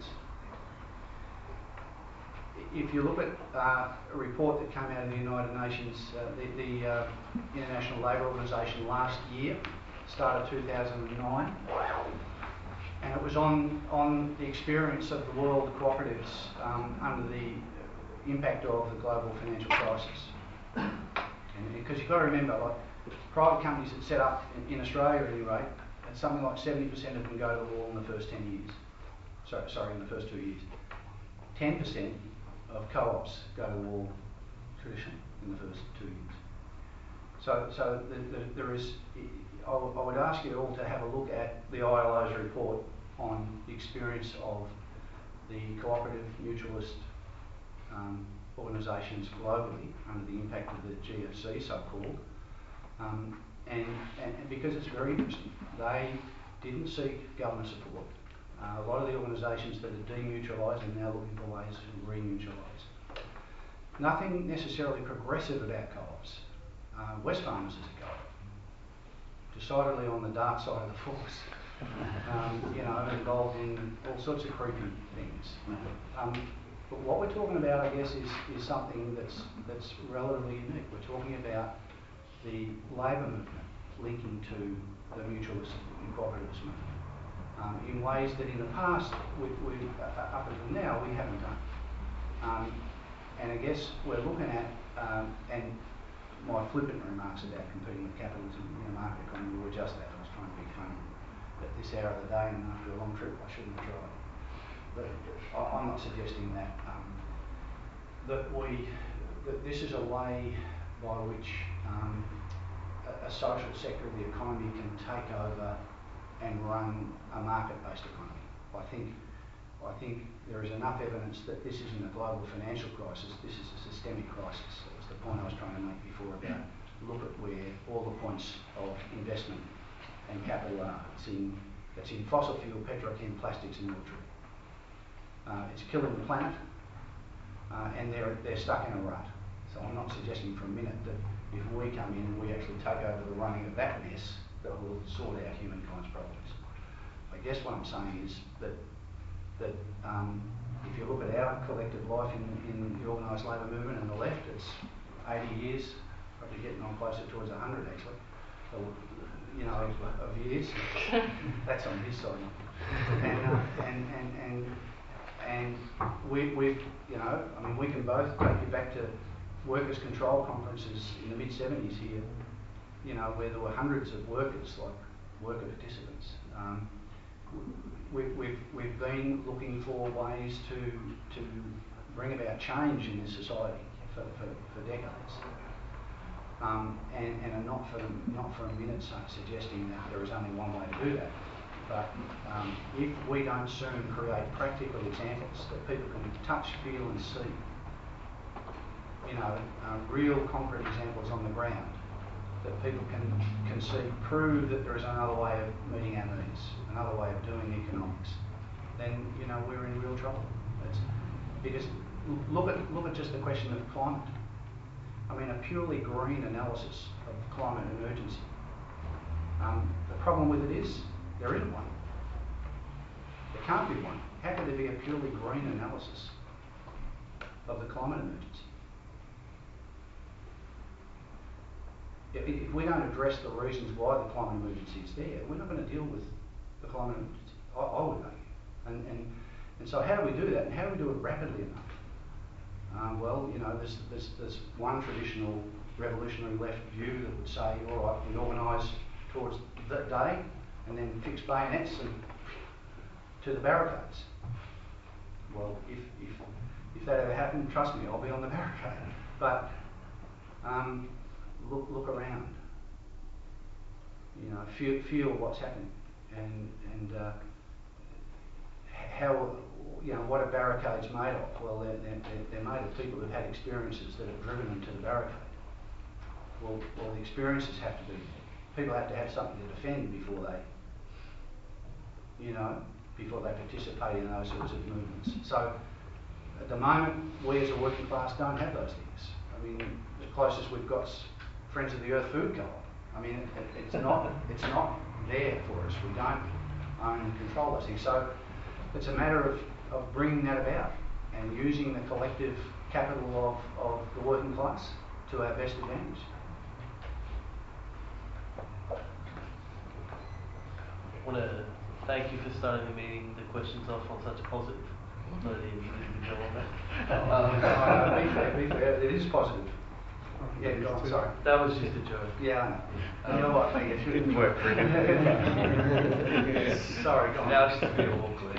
If you look at a report that came out of the United Nations, the International Labour Organisation last year, start of 2009, and it was on the experience of the world cooperatives under the impact of the global financial crisis. And because you've got to remember, like private companies that set up in Australia at any rate, and something like 70% of them go to the wall in the first 10 years. in the first 2 years. 10% of co-ops go to wall traditionally in the first 2 years. So there is, I would ask you all to have a look at the ILO's report on the experience of the cooperative mutualist organisations globally under the impact of the GFC, so-called, and because it's very interesting. They didn't seek government support. A lot of the organisations that are demutualised are now looking for ways to remutualise. Nothing necessarily progressive about co-ops. Wesfarmers is a co-op, decidedly on the dark side of the force. Involved in all sorts of creepy things. But what we're talking about, I guess, is something that's relatively unique. We're talking about the labour movement linking to the mutualist and cooperatives movement in ways that in the past, up until now, we haven't done. And I guess we're looking at, and my flippant remarks about competing with capitalism in a market economy were just that. I was trying to be funny at this hour of the day, and after a long trip, I shouldn't have tried. But I'm not suggesting that that this is a way by which a social sector of the economy can take over and run a market-based economy. I think there is enough evidence that this isn't a global financial crisis. This is a systemic crisis. That was the point I was trying to make before about look at where all the points of investment and capital are. It's in fossil fuel, petrochem, plastics and military. It's killing the planet, and they're stuck in a rut. So I'm not suggesting for a minute that if we come in and we actually take over the running of that mess, that will sort out humankind's problems. I guess what I'm saying is that if you look at our collective life in the organised labour movement and the left, it's 80 years, probably getting on closer towards 100 actually, of years. That's on his side. And we've, we can both take you back to workers' control conferences in the mid-70s here, where there were hundreds of workers, like worker participants. We've been looking for ways to bring about change in this society for decades, and are not for a minute suggesting that there is only one way to do that. But if we don't soon create practical examples that people can touch, feel, and see, real concrete examples on the ground that people can see, prove that there is another way of meeting our needs, another way of doing economics, then we're in real trouble. Because look at just the question of climate. I mean, a purely green analysis of climate emergency. The problem with it is there isn't one. There can't be one. How could there be a purely green analysis of the climate emergency? If we don't address the reasons why the climate emergency is there, we're not going to deal with the climate emergency. I would argue. And so how do we do that? And how do we do it rapidly enough? There's one traditional revolutionary left view that would say, all right, we organise towards that day and then fix bayonets and to the barricades. Well, if that ever happened, trust me, I'll be on the barricade. But look around. Feel what's happening, and how what are barricades made of? Well, they're made of people who've had experiences that have driven them to the barricade. Well, the experiences have to be. People have to have something to defend before they participate in those sorts of movements. So, at the moment, we as a working class don't have those things. I mean, the closest we've got is Friends of the Earth Food Co-op. I mean, it's not there for us. We don't own and control those things. So, it's a matter of bringing that about and using the collective capital of the working class to our best advantage. I want to thank you for starting the meeting, the questions off on such a positive. Although you didn't go on that. Be fair, it is positive. Yeah, go on, sorry. That was just a joke. Yeah, I know. You know what, mate, it Didn't work for him. Sorry, go on. Now it's just a bit awkward.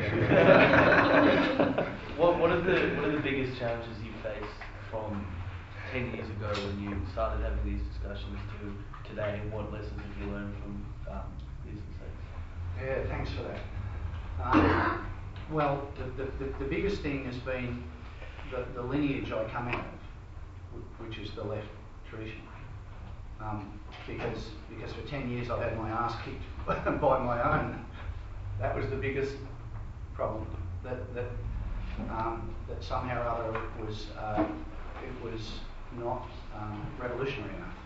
What are the biggest challenges you face from 10 years ago when you started having these discussions to today, and what lessons have you learned from these mistakes? Yeah, thanks for that. Well, the biggest thing has been the lineage I come out of, which is the left tradition. Because for 10 years I've had my ass kicked by my own. That was the biggest problem. That somehow or other it was not revolutionary enough.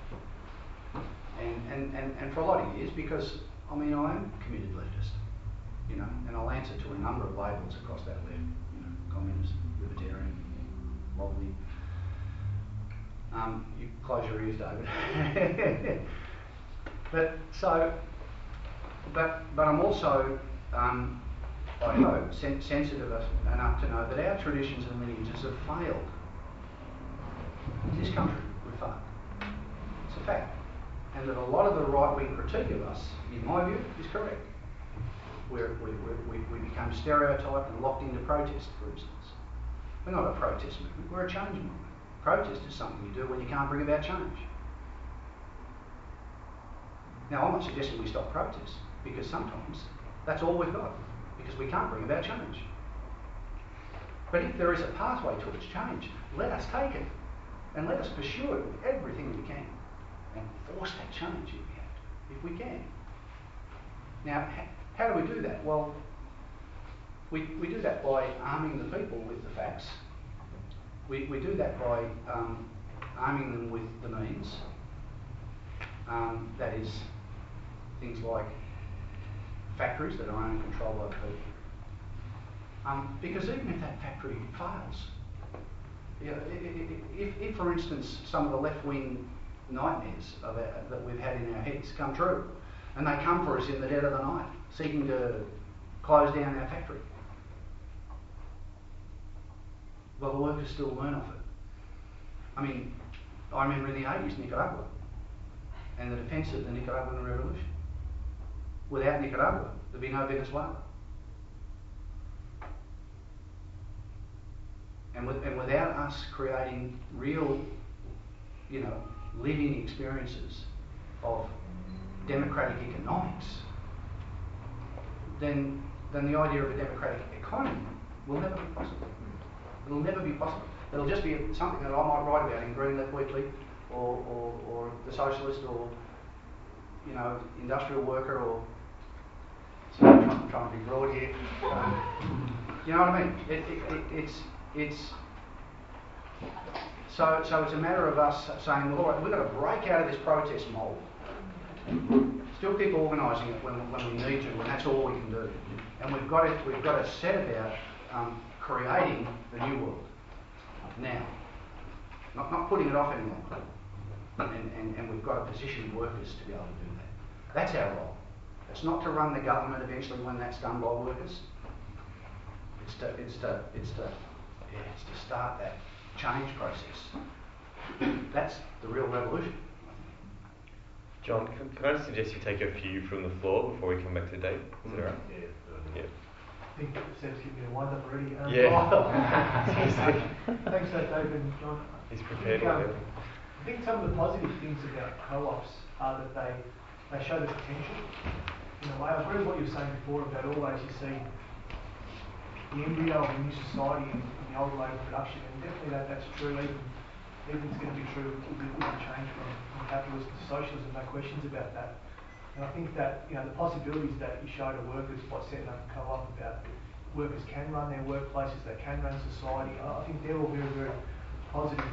And for a lot of years, because I mean I am a committed leftist, you know, and I'll answer to a number of labels across that left, you know, communist, libertarian, wobbly. You close your ears, David. but I'm also, I hope, sensitive enough to know that our traditions and lineages have failed. This country, we've failed. It's a fact. And that a lot of the right-wing critique of us, in my view, is correct. We become stereotyped and locked into protest, for instance. We're not a protest movement, we're a change movement. Protest is something you do when you can't bring about change. Now, I'm not suggesting we stop protests, because sometimes that's all we've got, because we can't bring about change. But if there is a pathway towards change, let us take it, and let us pursue it with everything we can, and force that change if we can. Now, how do we do that? Well, we do that by arming the people with the facts. We do that by arming them with the means. That is, things like factories that are owned and controlled by the people. Because even if that factory fails, you know, if for instance some of the left-wing nightmares that we've had in our heads come true, and they come for us in the dead of the night, seeking to close down our factory, well, the workers still learn off it. I mean, I remember in the 80s Nicaragua and the defence of the Nicaraguan revolution. Without Nicaragua, there'd be no Venezuela. And without us creating real, you know, living experiences of democratic economics, then the idea of a democratic economy will never be possible. It'll never be possible. It'll just be something that I might write about in Green Left Weekly, or The Socialist, or, you know, Industrial Worker, or so I'm trying to be broad here. You know what I mean? So it's a matter of us saying, well, all right, we've got to break out of this protest mold. Still keep organising it when we need to, and that's all we can do. And we've got to set about creating the new world now, not putting it off any longer. And we've got to position workers to be able to do that. That's our role. It's not to run the government eventually when that's done by workers. It's to start that change process. That's the real revolution. John, can I suggest you take a few from the floor before we come back to Dave? Is that all right? Yeah. I think Seb's giving me a wind up already. Thanks for that, Dave and John. He's prepared. I think some of the positive things about co-ops are that they show the potential. In a way, I agree with what you were saying before about always you see the embryo of a new society in the old mode of production, and definitely that's true. Even it's going to be true with change from capitalism to socialism, no questions about that. And I think that, you know, the possibilities that you show to workers by setting up a co-op, about workers can run their workplaces, they can run society, I think they're all very, very positive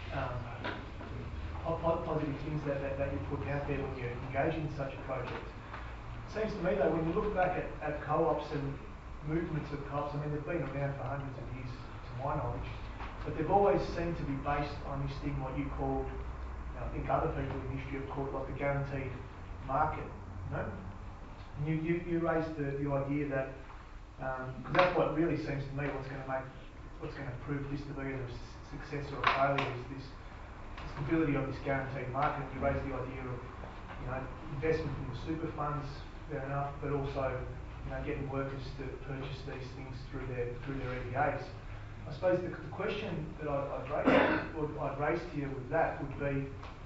positive things that you're putting out there when you're engaging in such a project. It seems to me though, when you look back at co-ops and movements of co-ops, I mean they've been around for hundreds of years to my knowledge, but they've always seemed to be based on this thing what you called, I think other people in history have called like the guaranteed market, you know? And you raised the idea that, because that's what really seems to me what's going to prove this to be a success or a failure, is this stability of this guaranteed market. You raise the idea of, investment in the super funds, fair enough, but also, getting workers to purchase these things through their EBAs. I suppose the question that I'd raise to you with that would be,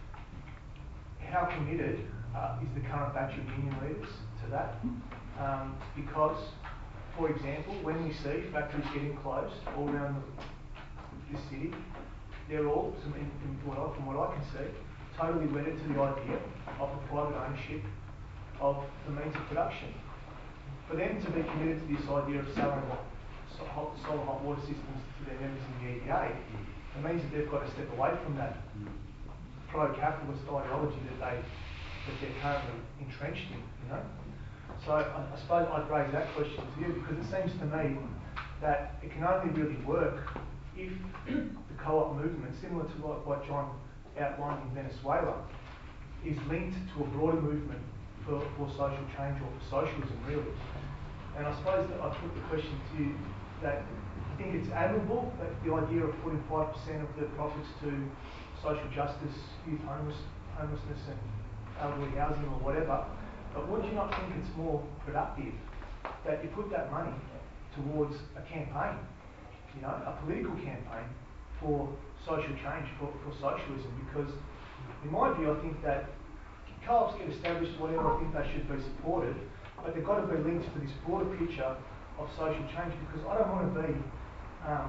how committed is the current batch of union leaders to that? Because, for example, when we see factories getting closed all around this city, they're all, from what I can see, totally wedded to the idea of the private ownership of the means of production. For them to be committed to this idea of selling solar hot water systems to their members in the EBA, it means that they've got to step away from that pro-capitalist ideology that they're currently entrenched in. So I suppose I'd raise that question to you, because it seems to me that it can only really work if the co-op movement, similar to what John outlined in Venezuela, is linked to a broader movement for social change, or for socialism, really. And I suppose that I put the question to you that I think it's admirable, that the idea of putting 5% of the profits to social justice, youth homelessness and elderly housing or whatever, but would you not think it's more productive that you put that money towards a campaign, a political campaign for social change, for socialism? Because in my view, I think that co-ops get established, whatever, I think they should be supported, but they've got to be linked to this broader picture of social change, because I don't want to be, I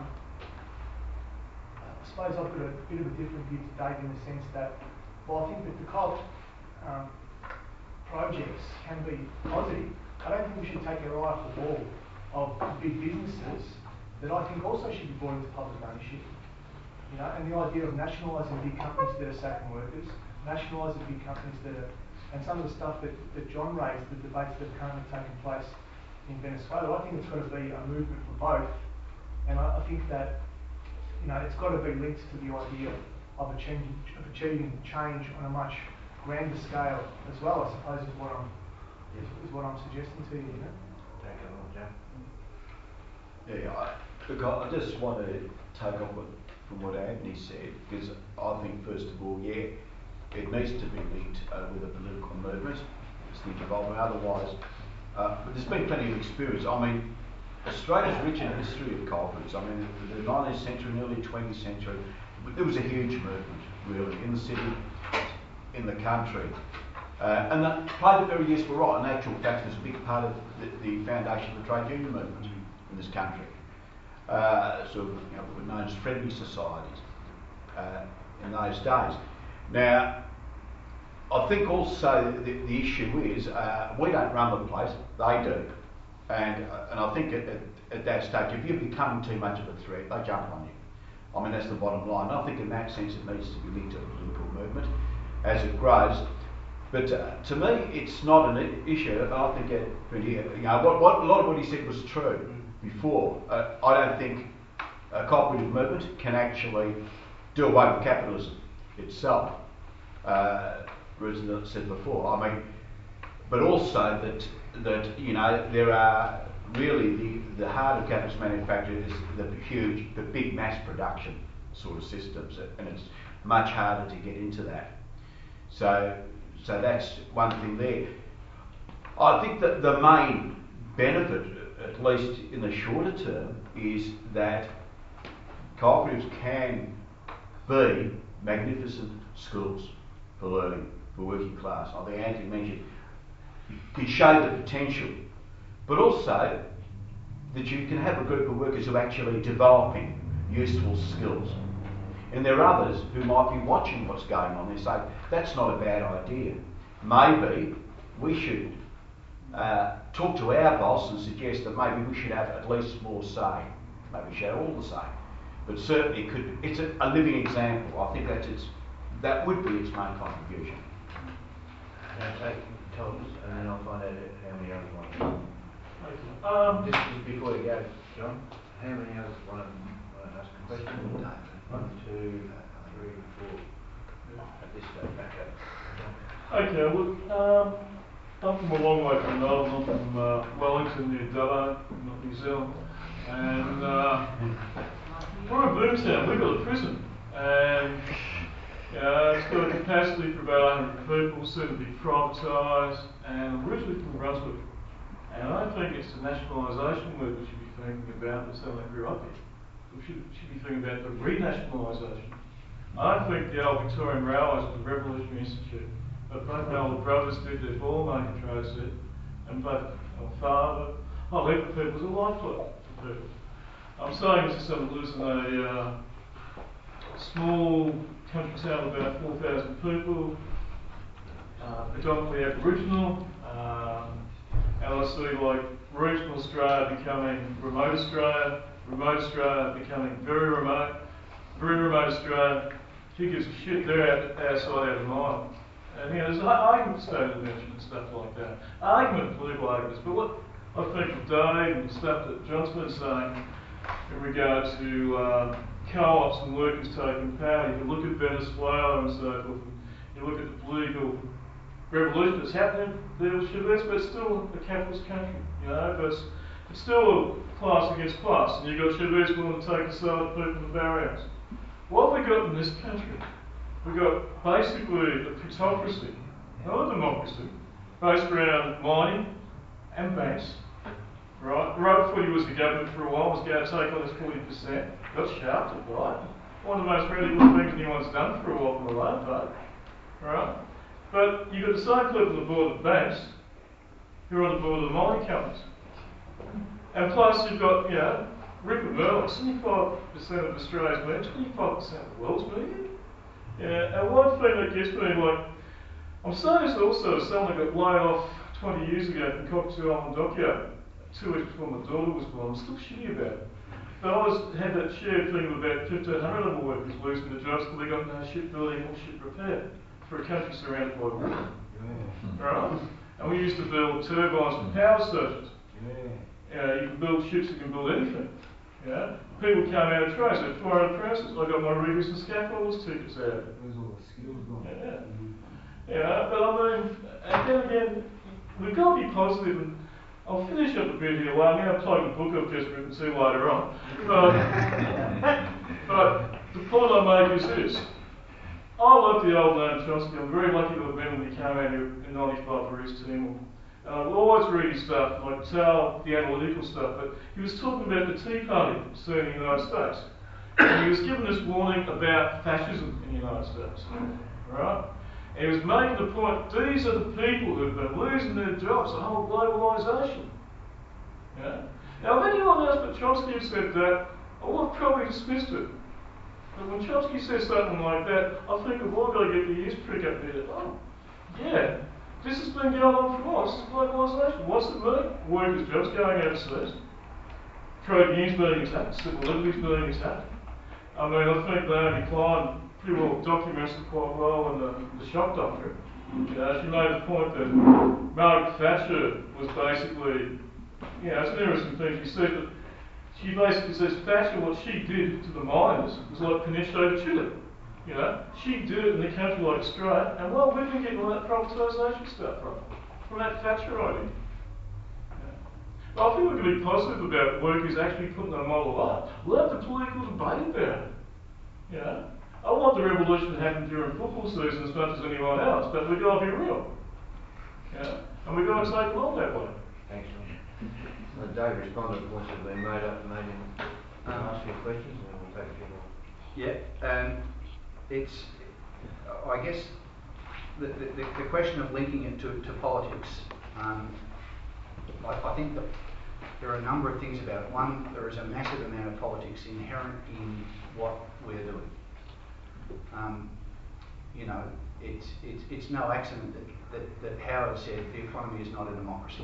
suppose I've got a bit of a different view to Dave, in the sense that, while I think that the co-op projects can be positive, I don't think we should take our eye off the ball of big businesses that I think also should be brought into public ownership. And the idea of nationalising big companies that are sacking workers, nationalising big companies that are, and some of the stuff that John raised, the debates that have currently taken place in Venezuela, I think it's got to be a movement for both. And I think that, it's got to be linked to the idea of achieving change on a much grander scale as well, I suppose, is what I'm suggesting to you. Take it on, Jack. I just want to take off from what Anthony said, because I think, first of all, it needs to be linked with a political movement. It's the involvement. Otherwise, but there's been plenty of experience. I mean, Australia's rich in a history of cooperatives. I mean, the 19th century and early 20th century, there was a huge movement, really, in the city, in the country. And that played a very useful role. In actual fact, it's a big part of the foundation of the trade union movement in this country. Known as friendly societies in those days. Now, I think also the issue is we don't run the place, they do. And I think at that stage, if you're becoming too much of a threat, they jump on you. I mean, that's the bottom line. I think in that sense it needs to be linked to a political movement as it grows. But to me, it's not an issue. I think what a lot of what he said was true before. I don't think a cooperative movement can actually do away with capitalism itself, as I said before. I mean, but also that there are really the heart of capitalist manufacture is the big mass production sort of systems, and it's much harder to get into that. So that's one thing there. I think that the main benefit, at least in the shorter term, is that cooperatives can be magnificent schools for learning, for working class. I think Anthony mentioned you show the potential, but also that you can have a group of workers who are actually developing useful skills. And there are others who might be watching what's going on and say, that's not a bad idea. Maybe we should talk to our boss and suggest that maybe we should have at least more say. Maybe we should have all the say. But certainly it's a living example. I think that would be its main contribution. Now take Tom's, and then I'll find out how many others want to. Just before you go, John, how many others want to ask a question? 1, 2, 3, 4. At this stage, back up. Okay, well, I'm from a long way from Melbourne. I'm from Wellington, near Dubbo, New Zealand. And we're in Boomtown. We've got a prison. And It's got a capacity for about 100 people, soon to be privatised, and originally from Brunswick. And I don't think it's the nationalisation word we should be thinking about that's how they grew up here. We should be thinking about the renationalisation. I don't think the old Victorian Railways was the Revolutionary Institute, but both my older brothers did their ball-making trades there, and both my father, I left the people as a lifeblood for people. I'm saying this to someone who lives in a small country town of about 4,000 people, predominantly Aboriginal, and I see like regional Australia becoming remote Australia becoming very remote Australia. Who gives a shit? They're outside out of mind. And there's argument state dimension and stuff like that. Political arguments. But what I think of Dave and the stuff that John's been saying in regard to co-ops and workers taking power, you can look at Venezuela and so forth, you look at the political revolution that's happening there with Chavez, but it's still a capitalist country, but it's still a class against class, and you've got Chavez willing to take the side of the people in the barrios. What have we got in this country? We've got basically a plutocracy, not a democracy, based around mining and banks. Right before he was the government for a while, was going to take on this 40%. Got shafted, right? One of the most radical things anyone's done for a while from the Labor Party. Right? But you've got the same people on the board of the banks who are on the board of the mining companies. And plus you've got, Rupert Murdoch, 75% of Australia's media, 25% of the world's media. And one thing that gets me, I'm saying this also as someone that got laid off 20 years ago from Cockatoo Island Dockyard, 2 weeks before my daughter was born. I'm still shitty about it. But I had that shared thing of about 1,500 other workers losing their jobs because they got no shipbuilding or ship repair for a country surrounded by water. Right? And we used to build turbines for power stations. You can build ships, you can build anything. People came out of trades, they're 400 apprentices. I got my riggers and scaffolders tickets out. There's all the skills gone. But I mean, and then again, we've got to be positive, and I'll finish up a bit here. Well, I'm going to plug the book I've just written to later on. But the point I make is this. I love the old Noam Chomsky. I'm very lucky to have met him when he came out here in 95 for East Timor. And I always read his stuff, and I could tell the analytical stuff, but he was talking about the Tea Party scene in the United States. And he was giving this warning about fascism in the United States. Right? And he was making the point, these are the people who've been losing their jobs, the whole globalisation. Now, if anyone else but Chomsky had said that, I would have probably dismissed it. But when Chomsky says something like that, I think we've all got to get the ears prick up there. Oh, yeah, this has been going on for a while. This is globalisation. What's it mean? Workers' jobs going overseas. Trade unions being attacked. Civil liberties being attacked. I mean, I think Naomi Klein pretty well documents it quite well in the Shock Doctrine. She made the point that Margaret Thatcher was basically, it's an interesting thing. She basically says Thatcher, what she did to the miners was like Pinochet to Chile. She did it in a country like Australia, and where have we been getting all that privatisation stuff from that Thatcher idea. But I think we can be positive about workers actually putting their model up. We'll have the political debate about it. I want the revolution to happen during football season as much as anyone else, but we've got to be real. And we've got to take it on that way. Thanks, John. Dave responded to points that have been made up and made him ask you questions, and we'll take a few more. It's, I guess, the question of linking it to politics, I think that there are a number of things about it. One, there is a massive amount of politics inherent in what we're doing. It's no accident that Howard said the economy is not a democracy.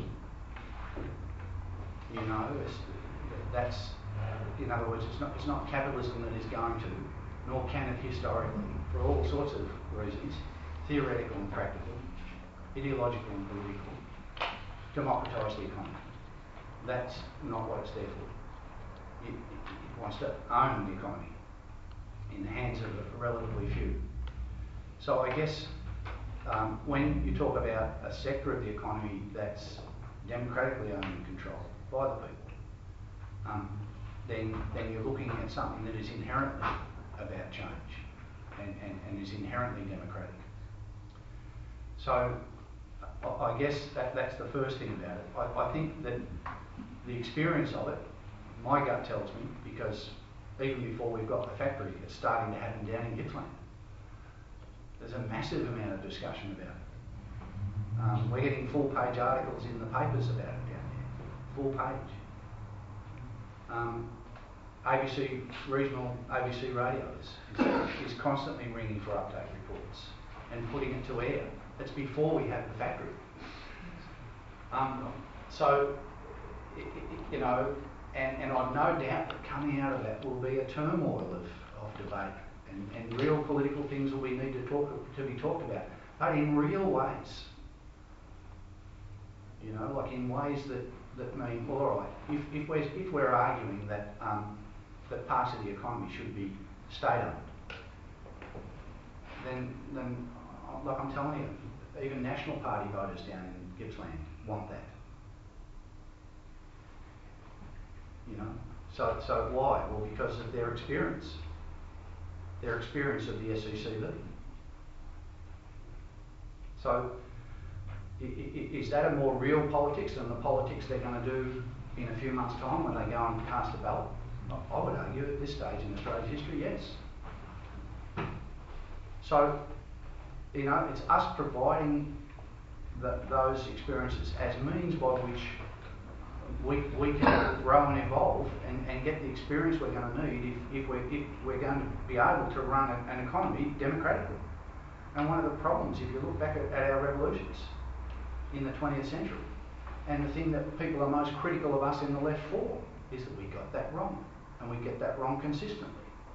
That's, in other words, it's not capitalism that is going to, nor can it historically, for all sorts of reasons, theoretical and practical, ideological and political, democratise the economy. That's not what it's there for. It wants to own the economy in the hands of a relatively few. So I guess when you talk about a sector of the economy that's democratically owned and controlled by the people, then you're looking at something that is inherently about change. and is inherently democratic. So I guess that's the first thing about it. I think that the experience of it, my gut tells me, because even before we've got the factory, it's starting to happen down in Gippsland. There's a massive amount of discussion about it. We're getting full-page articles in the papers about it down there, full page. Regional ABC radio is constantly ringing for update reports and putting it to air. It's before we have the factory. So, you know, and I've no doubt that coming out of that will be a turmoil of debate and real political things that we need to be talked about, but in real ways. You know, like in ways that mean, well, all right, if we're arguing that that parts of the economy should be state-owned, then like I'm telling you, even National Party voters down in Gippsland want that. You know, so why? Well, because of their experience of the SECV. So, is that a more real politics than the politics they're going to do in a few months' time when they go and cast a ballot? I would argue at this stage in Australia's history, yes. So, you know, it's us providing those experiences as means by which we can grow and evolve and get the experience we're going to need if we're going to be able to run an economy democratically. And one of the problems, if you look back at our revolutions in the 20th century, and the thing that people are most critical of us in the left for, is that we got that wrong, and we get that wrong consistently.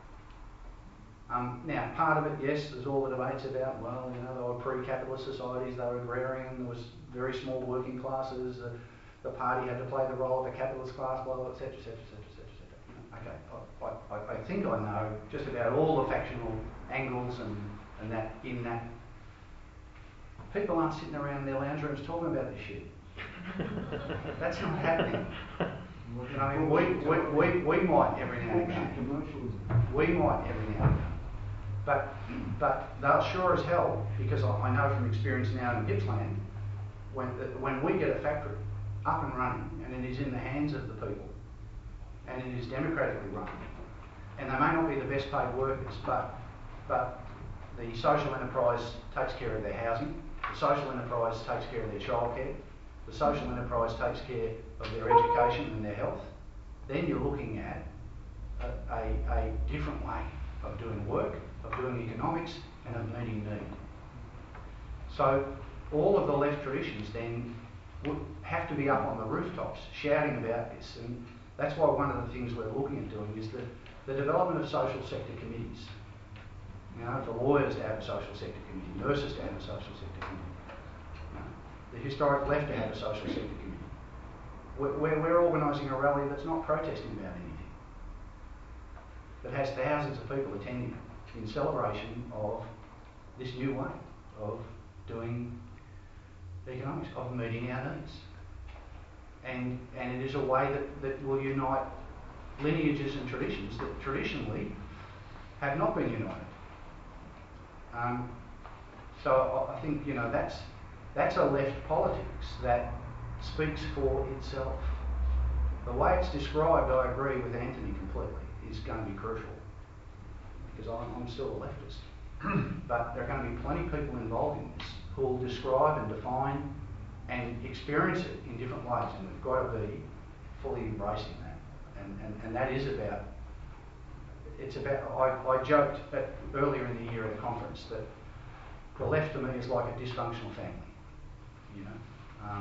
Now, part of it, yes, there's all the debates about, well, you know, they were pre-capitalist societies, they were agrarian, there was very small working classes, the party had to play the role of the capitalist class, blah, blah, etc., etc., etc., etc. Okay, I think I know just about all the factional angles and that in that. People aren't sitting around their lounge rooms talking about this shit. That's not happening. You know, we might every now and again. We might every now and again. But they'll sure as hell, because I know from experience now in Gippsland, when we get a factory up and running and it is in the hands of the people and it is democratically run, and they may not be the best paid workers, but the social enterprise takes care of their housing, the social enterprise takes care of their childcare, the social enterprise takes care of their education and their health, then you're looking at a different way of doing work, of doing economics, and of meeting need. So all of the left traditions then would have to be up on the rooftops shouting about this, and that's why one of the things we're looking at doing is the development of social sector committees. You know, for lawyers to have a social sector committee, nurses to have a social sector committee, you know, the historic left to have a social sector committee. We're organising a rally that's not protesting about anything, that has thousands of people attending in celebration of this new way of doing economics, of meeting our needs. And it is a way that will unite lineages and traditions that traditionally have not been united. So I think, you know, that's a left politics that speaks for itself. The way it's described, I agree with Anthony completely, is going to be crucial, because I'm still a leftist. But there are going to be plenty of people involved in this who will describe and define and experience it in different ways, and we've got to be fully embracing that. And that is about, it's about, I joked earlier in the year at a conference that the left to me is like a dysfunctional family, you know.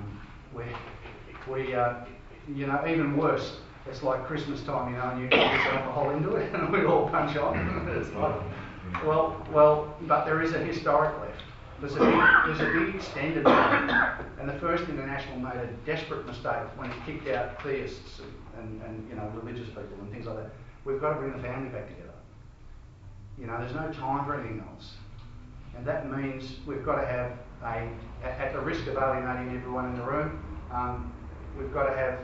You know, even worse, it's like Christmas time, you know, and you get some alcohol into it and we all punch on. It's like, well, but there is a historic left. There's a big extended left. And the First International made a desperate mistake when it kicked out theists and you know, religious people and things like that. We've got to bring the family back together. You know, there's no time for anything else. And that means we've got to have at the risk of alienating everyone in the room, we've got to have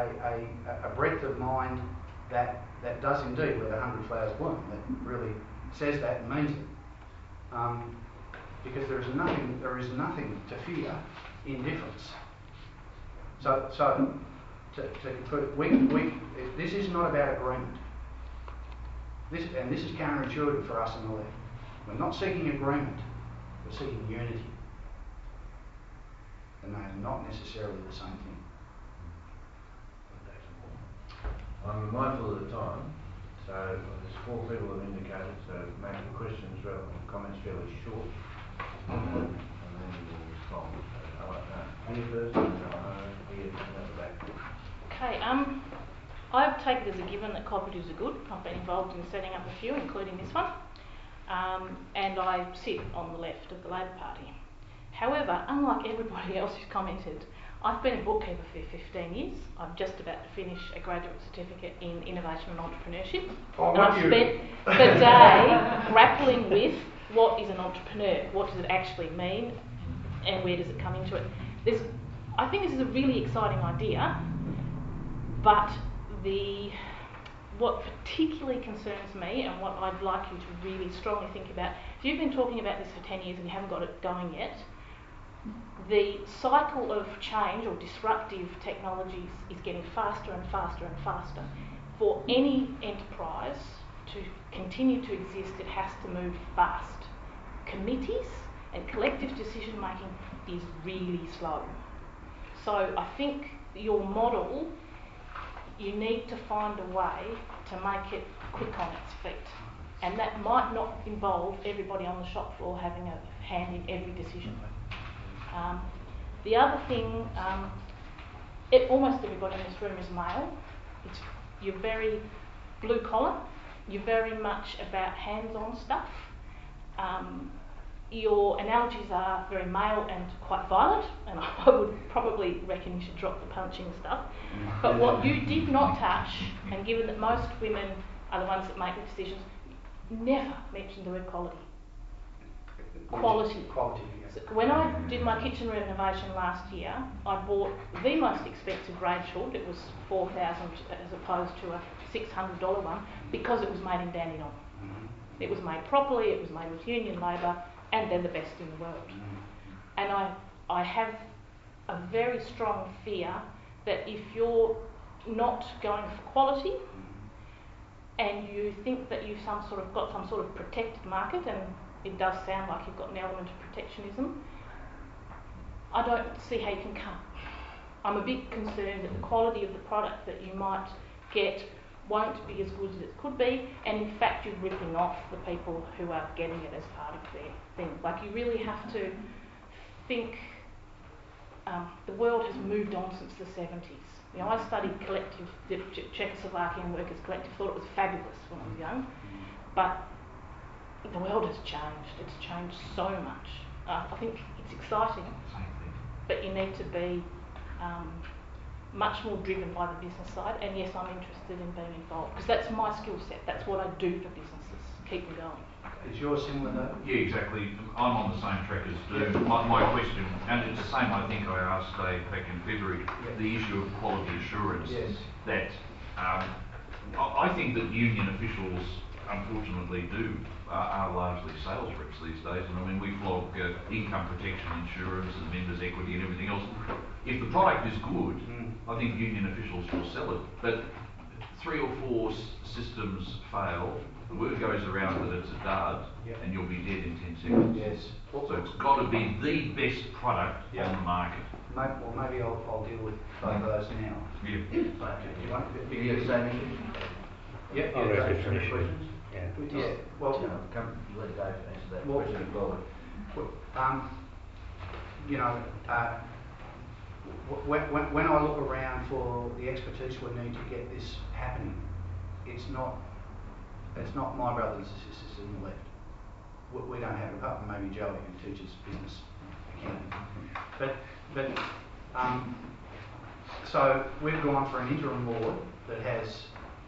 a breadth of mind that does indeed let 100 flowers bloom, that really says that and means it. Because there is nothing to fear in difference. So to conclude, this is not about agreement. This is counterintuitive for us on the left. We're not seeking agreement, we're seeking unity. And they are not necessarily the same thing. I'm mindful of the time, so there's 4 people have indicated, so make your questions rather than comments fairly short, and then we'll respond. Any first? Here, at the back. Okay, I've taken it as a given that cooperatives are good. I've been involved in setting up a few, including this one, and I sit on the left of the Labor Party. However, unlike everybody else who's commented, I've been a bookkeeper for 15 years. I'm just about to finish a graduate certificate in innovation and entrepreneurship. Oh, and I've spent the day grappling with what is an entrepreneur, what does it actually mean, and where does it come into it. I think this is a really exciting idea, but what particularly concerns me and what I'd like you to really strongly think about, if you've been talking about this for 10 years and you haven't got it going yet, the cycle of change or disruptive technologies is getting faster and faster and faster. For any enterprise to continue to exist, it has to move fast. Committees and collective decision making is really slow. So I think your model, you need to find a way to make it quick on its feet. And that might not involve everybody on the shop floor having a hand in every decision. The other thing, almost everybody in this room is male. You're very blue collar. You're very much about hands-on stuff. Your analogies are very male and quite violent, and I would probably reckon you should drop the punching stuff. But what you did not touch, and given that most women are the ones that make the decisions, never mentioned the word quality. Quality. Yes. So when I did my kitchen renovation last year, I bought the most expensive range hood. It was $4,000 as opposed to a $600 one because it was made in Dandenong. It was made properly, it was made with union labour, and they're the best in the world. And I have a very strong fear that if you're not going for quality and you think that you've got some sort of protected market, and it does sound like you've got an element of protectionism, I don't see how you can come. I'm a bit concerned that the quality of the product that you might get won't be as good as it could be, and in fact you're ripping off the people who are getting it as part of their thing. Like, you really have to think, the world has moved on since the 70s. You know, I studied the Czechoslovakian Workers' Collective, thought it was fabulous when I was young, but the world has changed. It's changed so much. I think it's exciting, but you need to be much more driven by the business side. And yes, I'm interested in being involved because that's my skill set. That's what I do for businesses. Keep them going. Is yours similar though? Yeah, exactly. I'm on the same track as Stu. My question, and it's the same I think I asked Dave back in February, the issue of quality assurance. Yes. That I think that union officials unfortunately are largely sales reps these days, and I mean we flog income protection insurance and members' equity and everything else. If the product is good, I think union officials will sell it. But 3 or 4 systems fail, the word goes around that it's a dud, and you'll be dead in 10 seconds. Yes. So it's got to be the best product on the market. Well, maybe I'll deal with both of those now. Yeah. You want Do you have the same issue? Yep. I'll raise the same questions. Yeah. Well, You let Dave answer that Well, question as well. you know, when I look around for the expertise we need to get this happening, it's not my brothers and sisters in the left. We don't have it, apart from maybe Joey, who teaches business accounting. But so we've gone for an interim board that has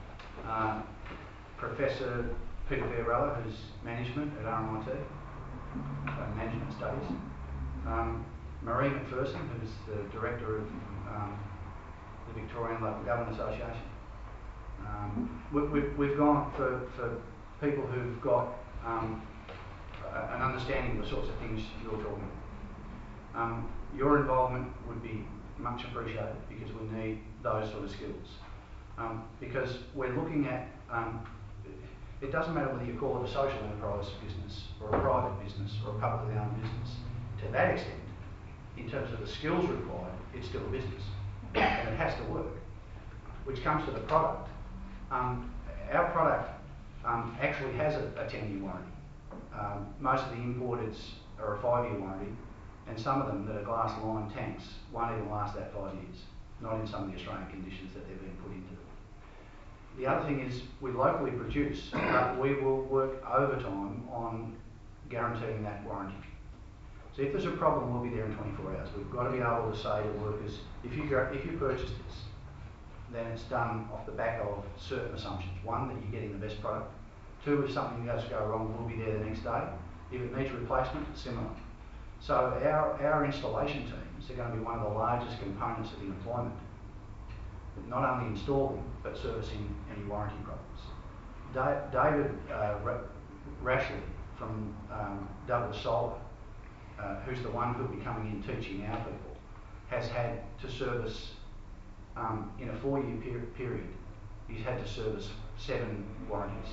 Professor Peter Fiorella, who's management at RMIT, management studies. Marie McPherson, who's the director of the Victorian Local Government Association. We've gone for people who've got an understanding of the sorts of things you're talking about. Your involvement would be much appreciated because we need those sort of skills. Because we're looking at, it doesn't matter whether you call it a social enterprise business or a private business or a publicly owned business. To that extent, in terms of the skills required, it's still a business and it has to work. Which comes to the product. Our product actually has a 10-year warranty. Most of the importeds are a 5-year warranty, and some of them that are glass line tanks won't even last that 5 years, not in some of the Australian conditions that they've been put into them. The other thing is we locally produce, but we will work overtime on guaranteeing that warranty. So if there's a problem, we'll be there in 24 hours. We've got to be able to say to workers, if you purchase this, then it's done off the back of certain assumptions. One, that you're getting the best product. Two, if something does go wrong, we'll be there the next day. If it needs replacement, similar. So our installation teams are going to be one of the largest components of the employment. Not only installing, but servicing any warranty problems. David Rashley from Douglas Solar, who's the one who'll be coming in teaching our people, has had to service, in a 4-year period, he's had to service 7 warranties.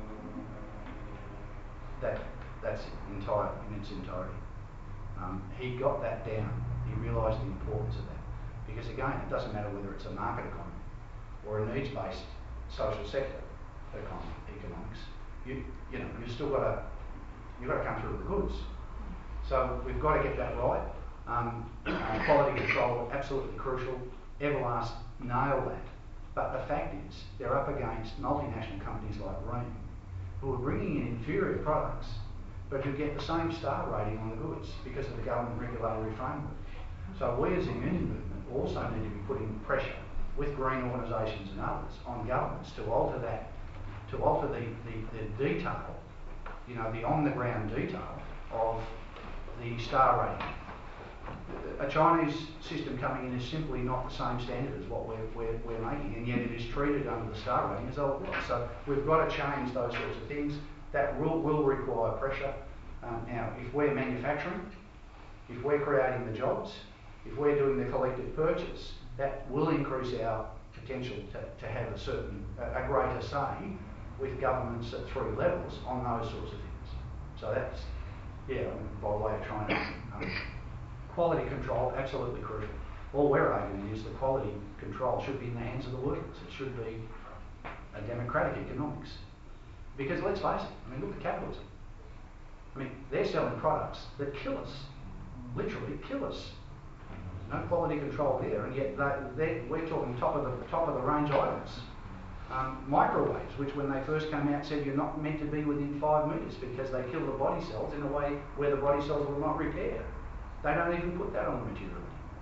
That's in its entirety. He got that down. He realised the importance of that. Because again, it doesn't matter whether it's a market economy or a needs-based social sector economics. You've still got to come through with the goods. So we've got to get that right. Quality control, absolutely crucial. Everlast nailed that. But the fact is, they're up against multinational companies like Rheem, who are bringing in inferior products, but who get the same star rating on the goods because of the government regulatory framework. So we as a union movement also need to be putting pressure with green organisations and others on governments to alter that, to alter the detail, the on-the-ground detail of the star rating. A Chinese system coming in is simply not the same standard as what we're making, and yet it is treated under the star rating as old was. So we've got to change those sorts of things. That will require pressure. Now, if we're manufacturing, if we're creating the jobs, if we're doing the collective purchase, that will increase our potential to have a greater say with governments at 3 levels on those sorts of things. So that's, by way of trying to... quality control, absolutely crucial. All we're arguing is that quality control should be in the hands of the workers. It should be a democratic economics. Because let's face it, look at capitalism. They're selling products that kill us, literally kill us. No quality control there, and yet we're talking top of the range items. Microwaves, which when they first came out said you're not meant to be within 5 metres because they kill the body cells in a way where the body cells will not repair. They don't even put that on the material.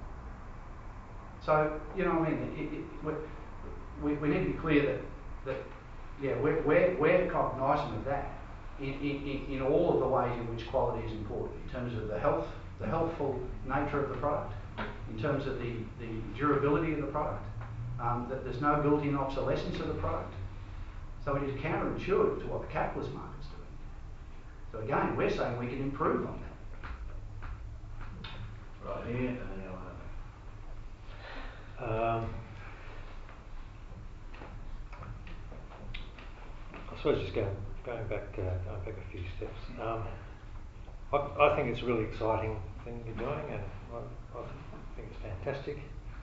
So, we need to be clear that we're cognizant of that in all of the ways in which quality is important, in terms of the healthful nature of the product, in terms of the durability of the product, that there's no built-in obsolescence of the product. So it is counterintuitive to what the capitalist market's doing. So again, we're saying we can improve on that. Right here, and then I suppose just going back a few steps. I think it's a really exciting thing you're doing, and I think it's fantastic.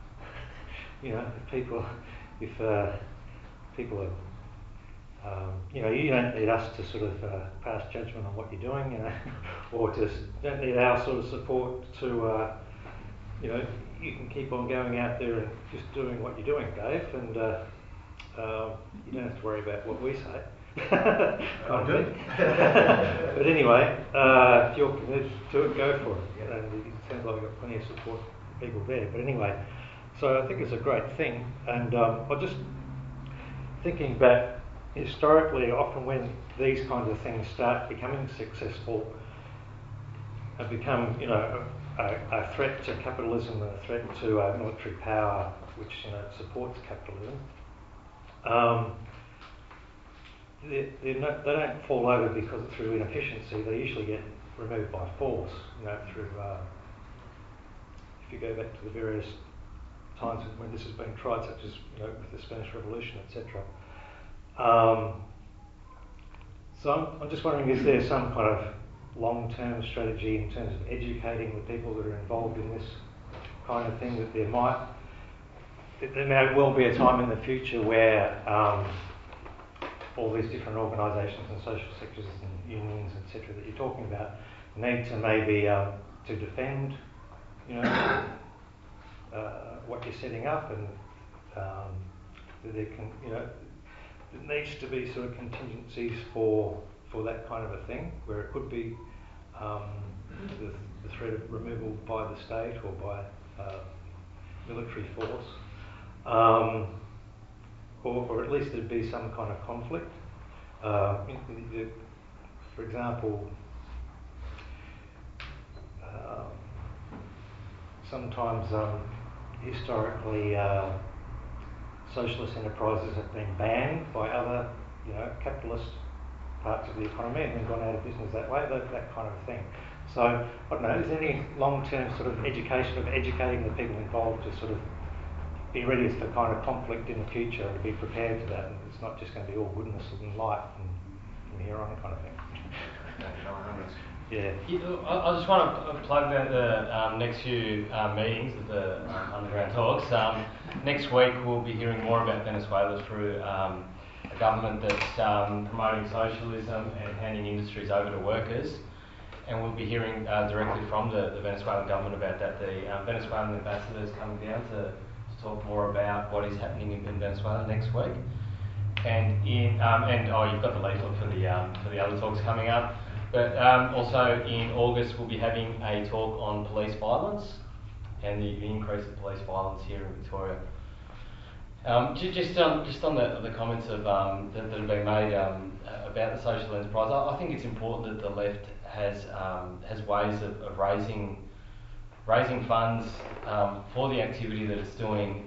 If people are, you don't need us to sort of pass judgment on what you're doing, or you don't need our sort of support to, you can keep on going out there and just doing what you're doing, Dave, and you don't have to worry about what we say. I do. But anyway, if you're committed to it, go for it. And it sounds like we've got plenty of support for people there. But anyway, so I think it's a great thing. And I'm just thinking back, historically, often when these kinds of things start becoming successful and become, a threat to capitalism and a threat to military power, which supports capitalism, they don't fall over because through inefficiency. They usually get removed by force. Through if you go back to the various times when this has been tried, such as with the Spanish Revolution, etc. So I'm just wondering, is there some kind of long-term strategy in terms of educating the people that are involved in this kind of thing, that there may well be a time in the future where all these different organisations and social sectors and unions, etc., that you're talking about, need to maybe to defend, what you're setting up, and that there can, there needs to be sort of contingencies for that kind of a thing, where it could be the threat of removal by the state or by military force, or at least there'd be some kind of conflict. For example, sometimes historically socialist enterprises have been banned by other, capitalist parts of the economy and then gone out of business that way, that kind of thing. So, I don't know, is there any long-term sort of educating the people involved to sort of be ready for kind of conflict in the future and to be prepared for that, and it's not just going to be all goodness and light from here on, kind of thing? Yeah. I just want to plug the next few meetings of the Underground Talks. Next week we'll be hearing more about Venezuela through a government that's promoting socialism and handing industries over to workers. And we'll be hearing directly from the Venezuelan government about that. The Venezuelan ambassador is coming down to talk more about what is happening in Venezuela next week. And you've got the leaflet for the other talks coming up. But also in August we'll be having a talk on police violence and the increase of police violence here in Victoria. Just on the comments of that have been made about the social enterprise, I think it's important that the left has ways of raising funds for the activity that it's doing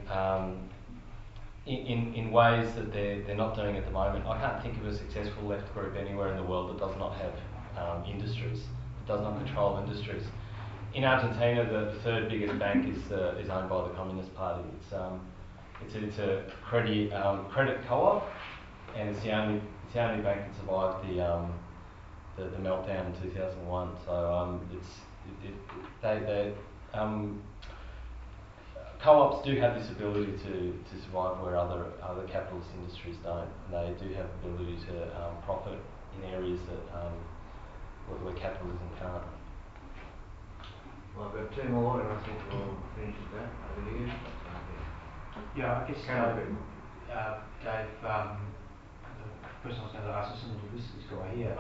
in ways that they're not doing at the moment. I can't think of a successful left group anywhere in the world that does not have industries, that does not control industries. In Argentina, the third biggest bank is owned by the Communist Party. It's a credit co-op, and it's the only bank that survived the meltdown in 2001. So co-ops do have this ability to survive where other capitalist industries don't. And they do have the ability to profit in areas that where capitalism can't. Well, I've got two more, and I think we'll finish with that. Over to you. Yeah, I guess, Dave, the person I was going to ask is similar to this guy here.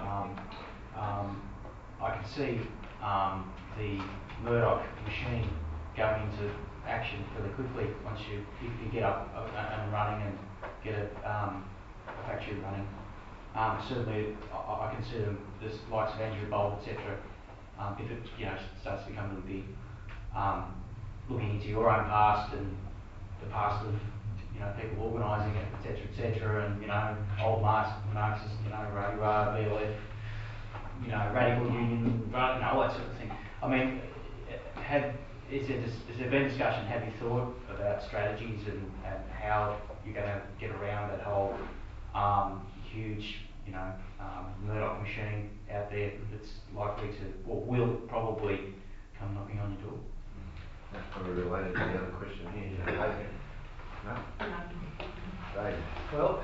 I can see the Murdoch machine going into action fairly quickly once you get up and running and get a factory running. Certainly, I consider this likes of Andrew Bolt, etc. If it starts to become a little big, looking into your own past and the past of people organising it, etc., and old Marxists, RADUA, BLF, radical union, all that sort of thing. I mean, is there been discussion? Have you thought about strategies and how you're going to get around that whole huge, Murdoch machine out there that's likely to, or will probably come knocking on your door? That's probably related to the other question here. No? Right. Well,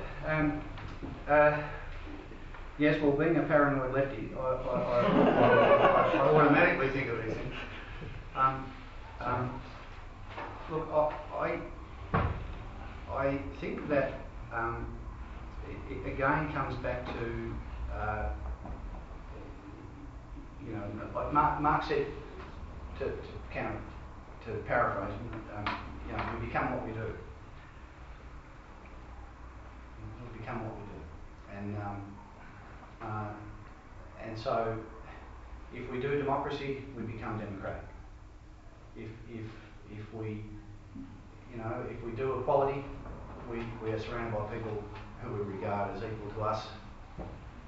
yes, well, being a paranoid lefty, I automatically think of these things. Look, I think that it again comes back to, like Mark said, to paraphrase, we become what we do. We become what we do, and so if we do democracy, we become democratic. If we if we do equality, we are surrounded by people who we regard as equal to us,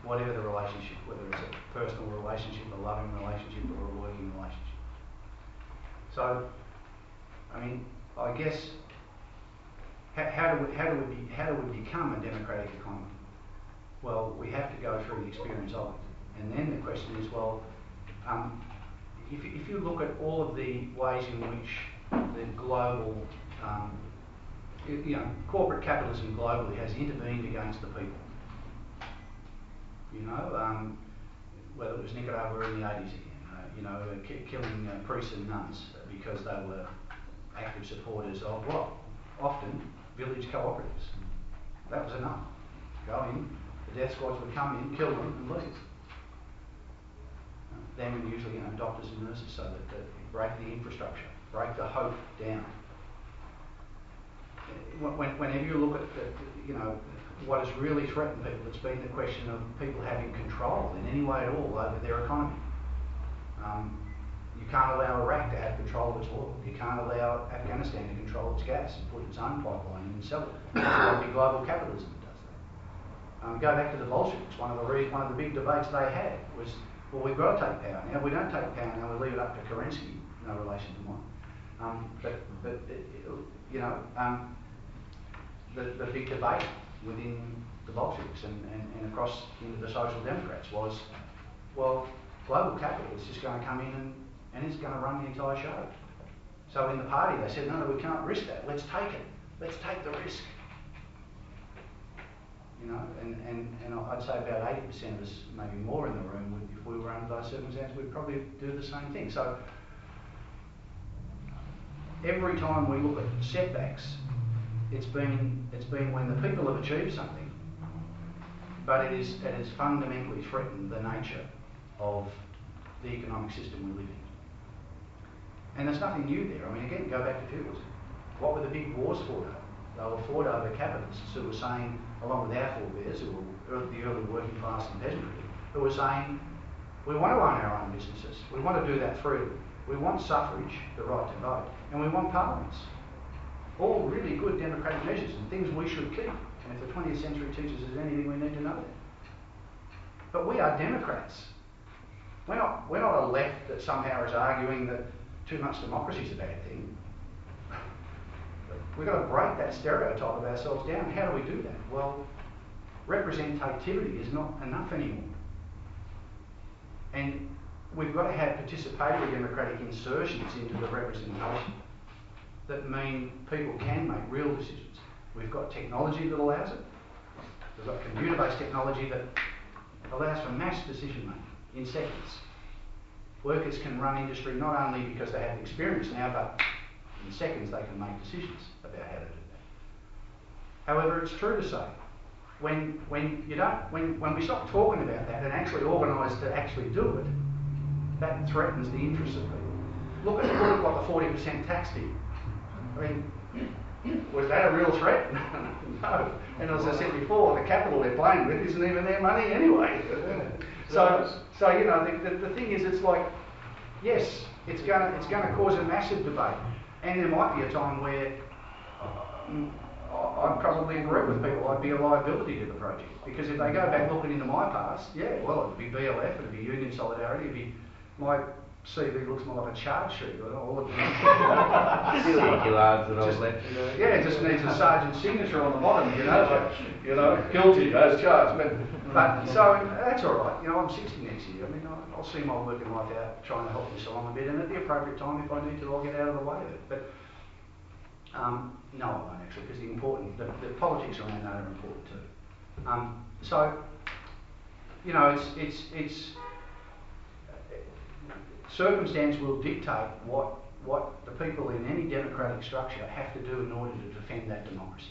whatever the relationship, whether it's a personal relationship, a loving relationship, or a working relationship. So, I mean, I guess, how do we become a democratic economy? Well, we have to go through the experience of it. And then the question is, well, if you look at all of the ways in which the global, corporate capitalism globally has intervened against the people, whether it was Nicaragua in the 80s again, killing priests and nuns because they were active supporters of what? Often village cooperatives. That was enough. Go in, the death squads would come in, kill them, and leave. Them and usually doctors and nurses, so that break the infrastructure, break the hope down. Whenever you look at what has really threatened people, it's been the question of people having control in any way at all over their economy. You can't allow Iraq to have control of its oil. You can't allow Afghanistan to control its gas and put its own pipeline in and sell it. It's got to be global capitalism that does that. Go back to the Bolsheviks. One of the big debates they had was, well, we've got to take power now. We don't take power now. We leave it up to Kerensky. No relation to mine. The big debate within the Bolsheviks and across into the Social Democrats was, well, global capital is just going to come in and it's going to run the entire show. So in the party they said, no, we can't risk that. Let's take it. Let's take the risk. And I'd say about 80% of us, maybe more in the room, if we were under those circumstances, we'd probably do the same thing. So every time we look at setbacks, it's been when the people have achieved something, but it has fundamentally threatened the nature of the economic system we live in. And there's nothing new there. I mean, again, go back to feudalism. What were the big wars fought over? They were fought over capitalists who were saying, along with our forebears, who were the early working class and peasantry, who were saying, we want to own our own businesses. We want to do that freely. We want suffrage, the right to vote, and we want parliaments. All really good democratic measures and things we should keep. And if the 20th century teaches us anything, we need to know that. But we are Democrats. We're not a left that somehow is arguing that too much democracy is a bad thing. We've got to break that stereotype of ourselves down. How do we do that? Well, representativity is not enough anymore. And we've got to have participatory democratic insertions into the representation that mean people can make real decisions. We've got technology that allows it. We've got computer-based technology that allows for mass decision making in seconds. Workers can run industry not only because they have experience now, but in seconds they can make decisions about how to do that. However, it's true to say, when we stop talking about that and actually organise to actually do it, that threatens the interests of people. Look at what the 40% tax did. I mean, was that a real threat? No. And as I said before, the capital they're playing with isn't even their money anyway. So the thing is, it's like, yes, it's going to cause a massive debate, and there might be a time where I'd probably agree with people. I'd be a liability to the project, because if they go back looking into my past, it'd be BLF, it'd be Union Solidarity, it'd be my CV looks more like a charge sheet. All of just needs a sergeant's signature on the bottom, guilty as charged. But so that's all right. I'm 60 next year. I mean, I'll see my working life out trying to help this along a bit, and at the appropriate time, if I need to, I'll get out of the way of it. But no, I won't actually, because the politics around that are important too. It's circumstance will dictate what the people in any democratic structure have to do in order to defend that democracy.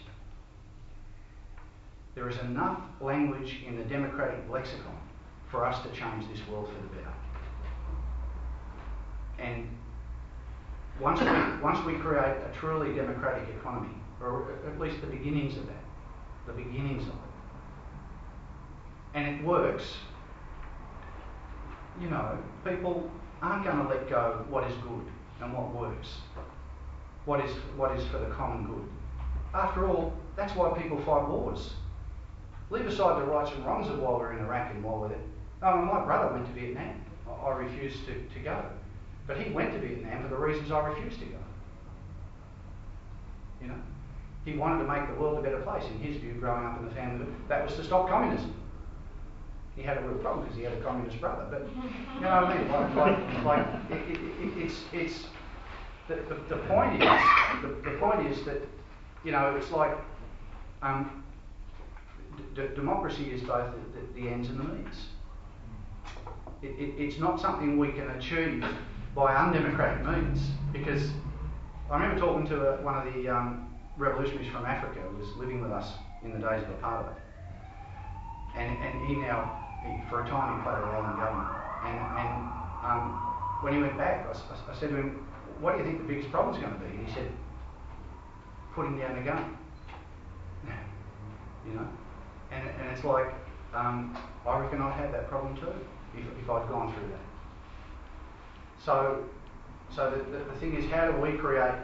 There is enough language in the democratic lexicon for us to change this world for the better. And once we create a truly democratic economy, or at least the beginnings of it, and it works, people aren't going to let go what is good and what works, what is for the common good. After all, that's why people fight wars. Leave aside the rights and wrongs of why we're in Iraq and why we're there. Oh, my brother went to Vietnam. I refused to go. But he went to Vietnam for the reasons I refused to go. You know? He wanted to make the world a better place. In his view, growing up in the family, that was to stop communism. He had a real problem because he had a communist brother. But you know what I mean? It's the point is that, you know, it's like democracy is both the ends and the means. It's not something we can achieve by undemocratic means, because I remember talking to one of the revolutionaries from Africa who was living with us in the days of apartheid, and he for a time he played a role in government, and when he went back I said to him, what do you think the biggest problem's going to be? And he said, putting down the gun. You know, and it's like, I reckon I'd have that problem too if I'd gone through that. So the thing is, how do we create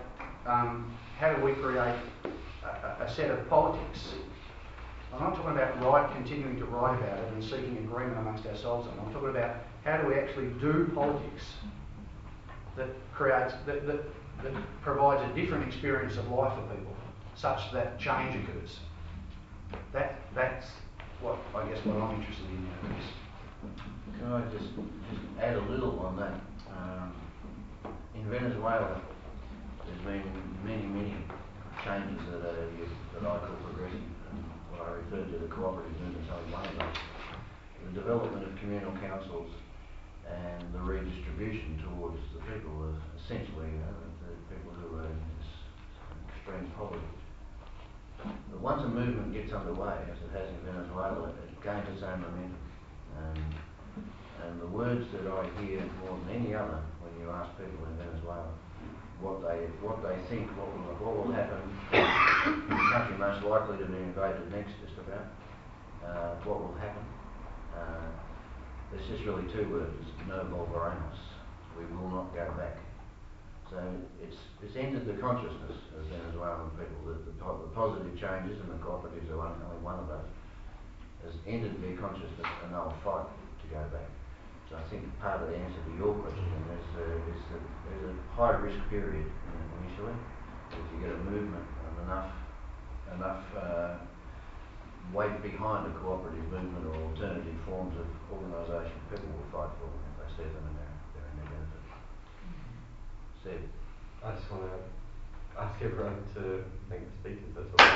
a set of politics? I'm not talking about continuing to write about it and seeking agreement amongst ourselves. I'm talking about how do we actually do politics that provides a different experience of life for people, such that change occurs. That's what I'm interested in now. Can I just add a little on that? In Venezuela, there's been many changes that I call progressive, and what I refer to the cooperative movement is only one of those. The development of communal councils and the redistribution towards the people of essentially the people who are in this extreme poverty. But once a movement gets underway, as it has in Venezuela, it gains its own momentum. And the words that I hear more than any other when you ask people in Venezuela what they think, what will happen in the country most likely to be invaded next, just about, what will happen. There's just really two words: no volveremos. We will not go back. So it's entered the consciousness of Venezuelan people that the positive changes, and the cooperatives are only one of those, has entered their consciousness, and they'll fight to go back. So I think part of the answer to your question is that there's a high risk period initially. If you get a movement and enough weight behind a cooperative movement or alternative forms of organisation, people will fight for them if they see them and they're in their benefit. Seb. I just want to ask everyone to thank the speakers. That's all.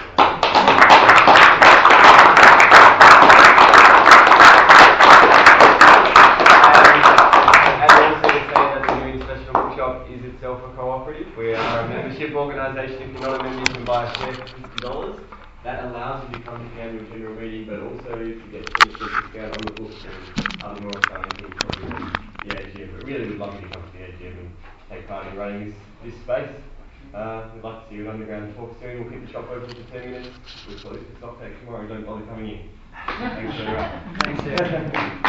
Is itself a cooperative. We are a membership organisation. If you're not a member, you can buy a share for $50. That allows you to come to the annual general meeting, but also you get 20% discount on the books and other more exciting things from the AGM. But really, we'd love you to come to the AGM and take part in running this space. We'd like to see you at Underground Talk soon. We'll keep the shop open for 10 minutes. We'll close the stock take tomorrow. Don't bother coming in. Thanks very much. Thanks, Ed.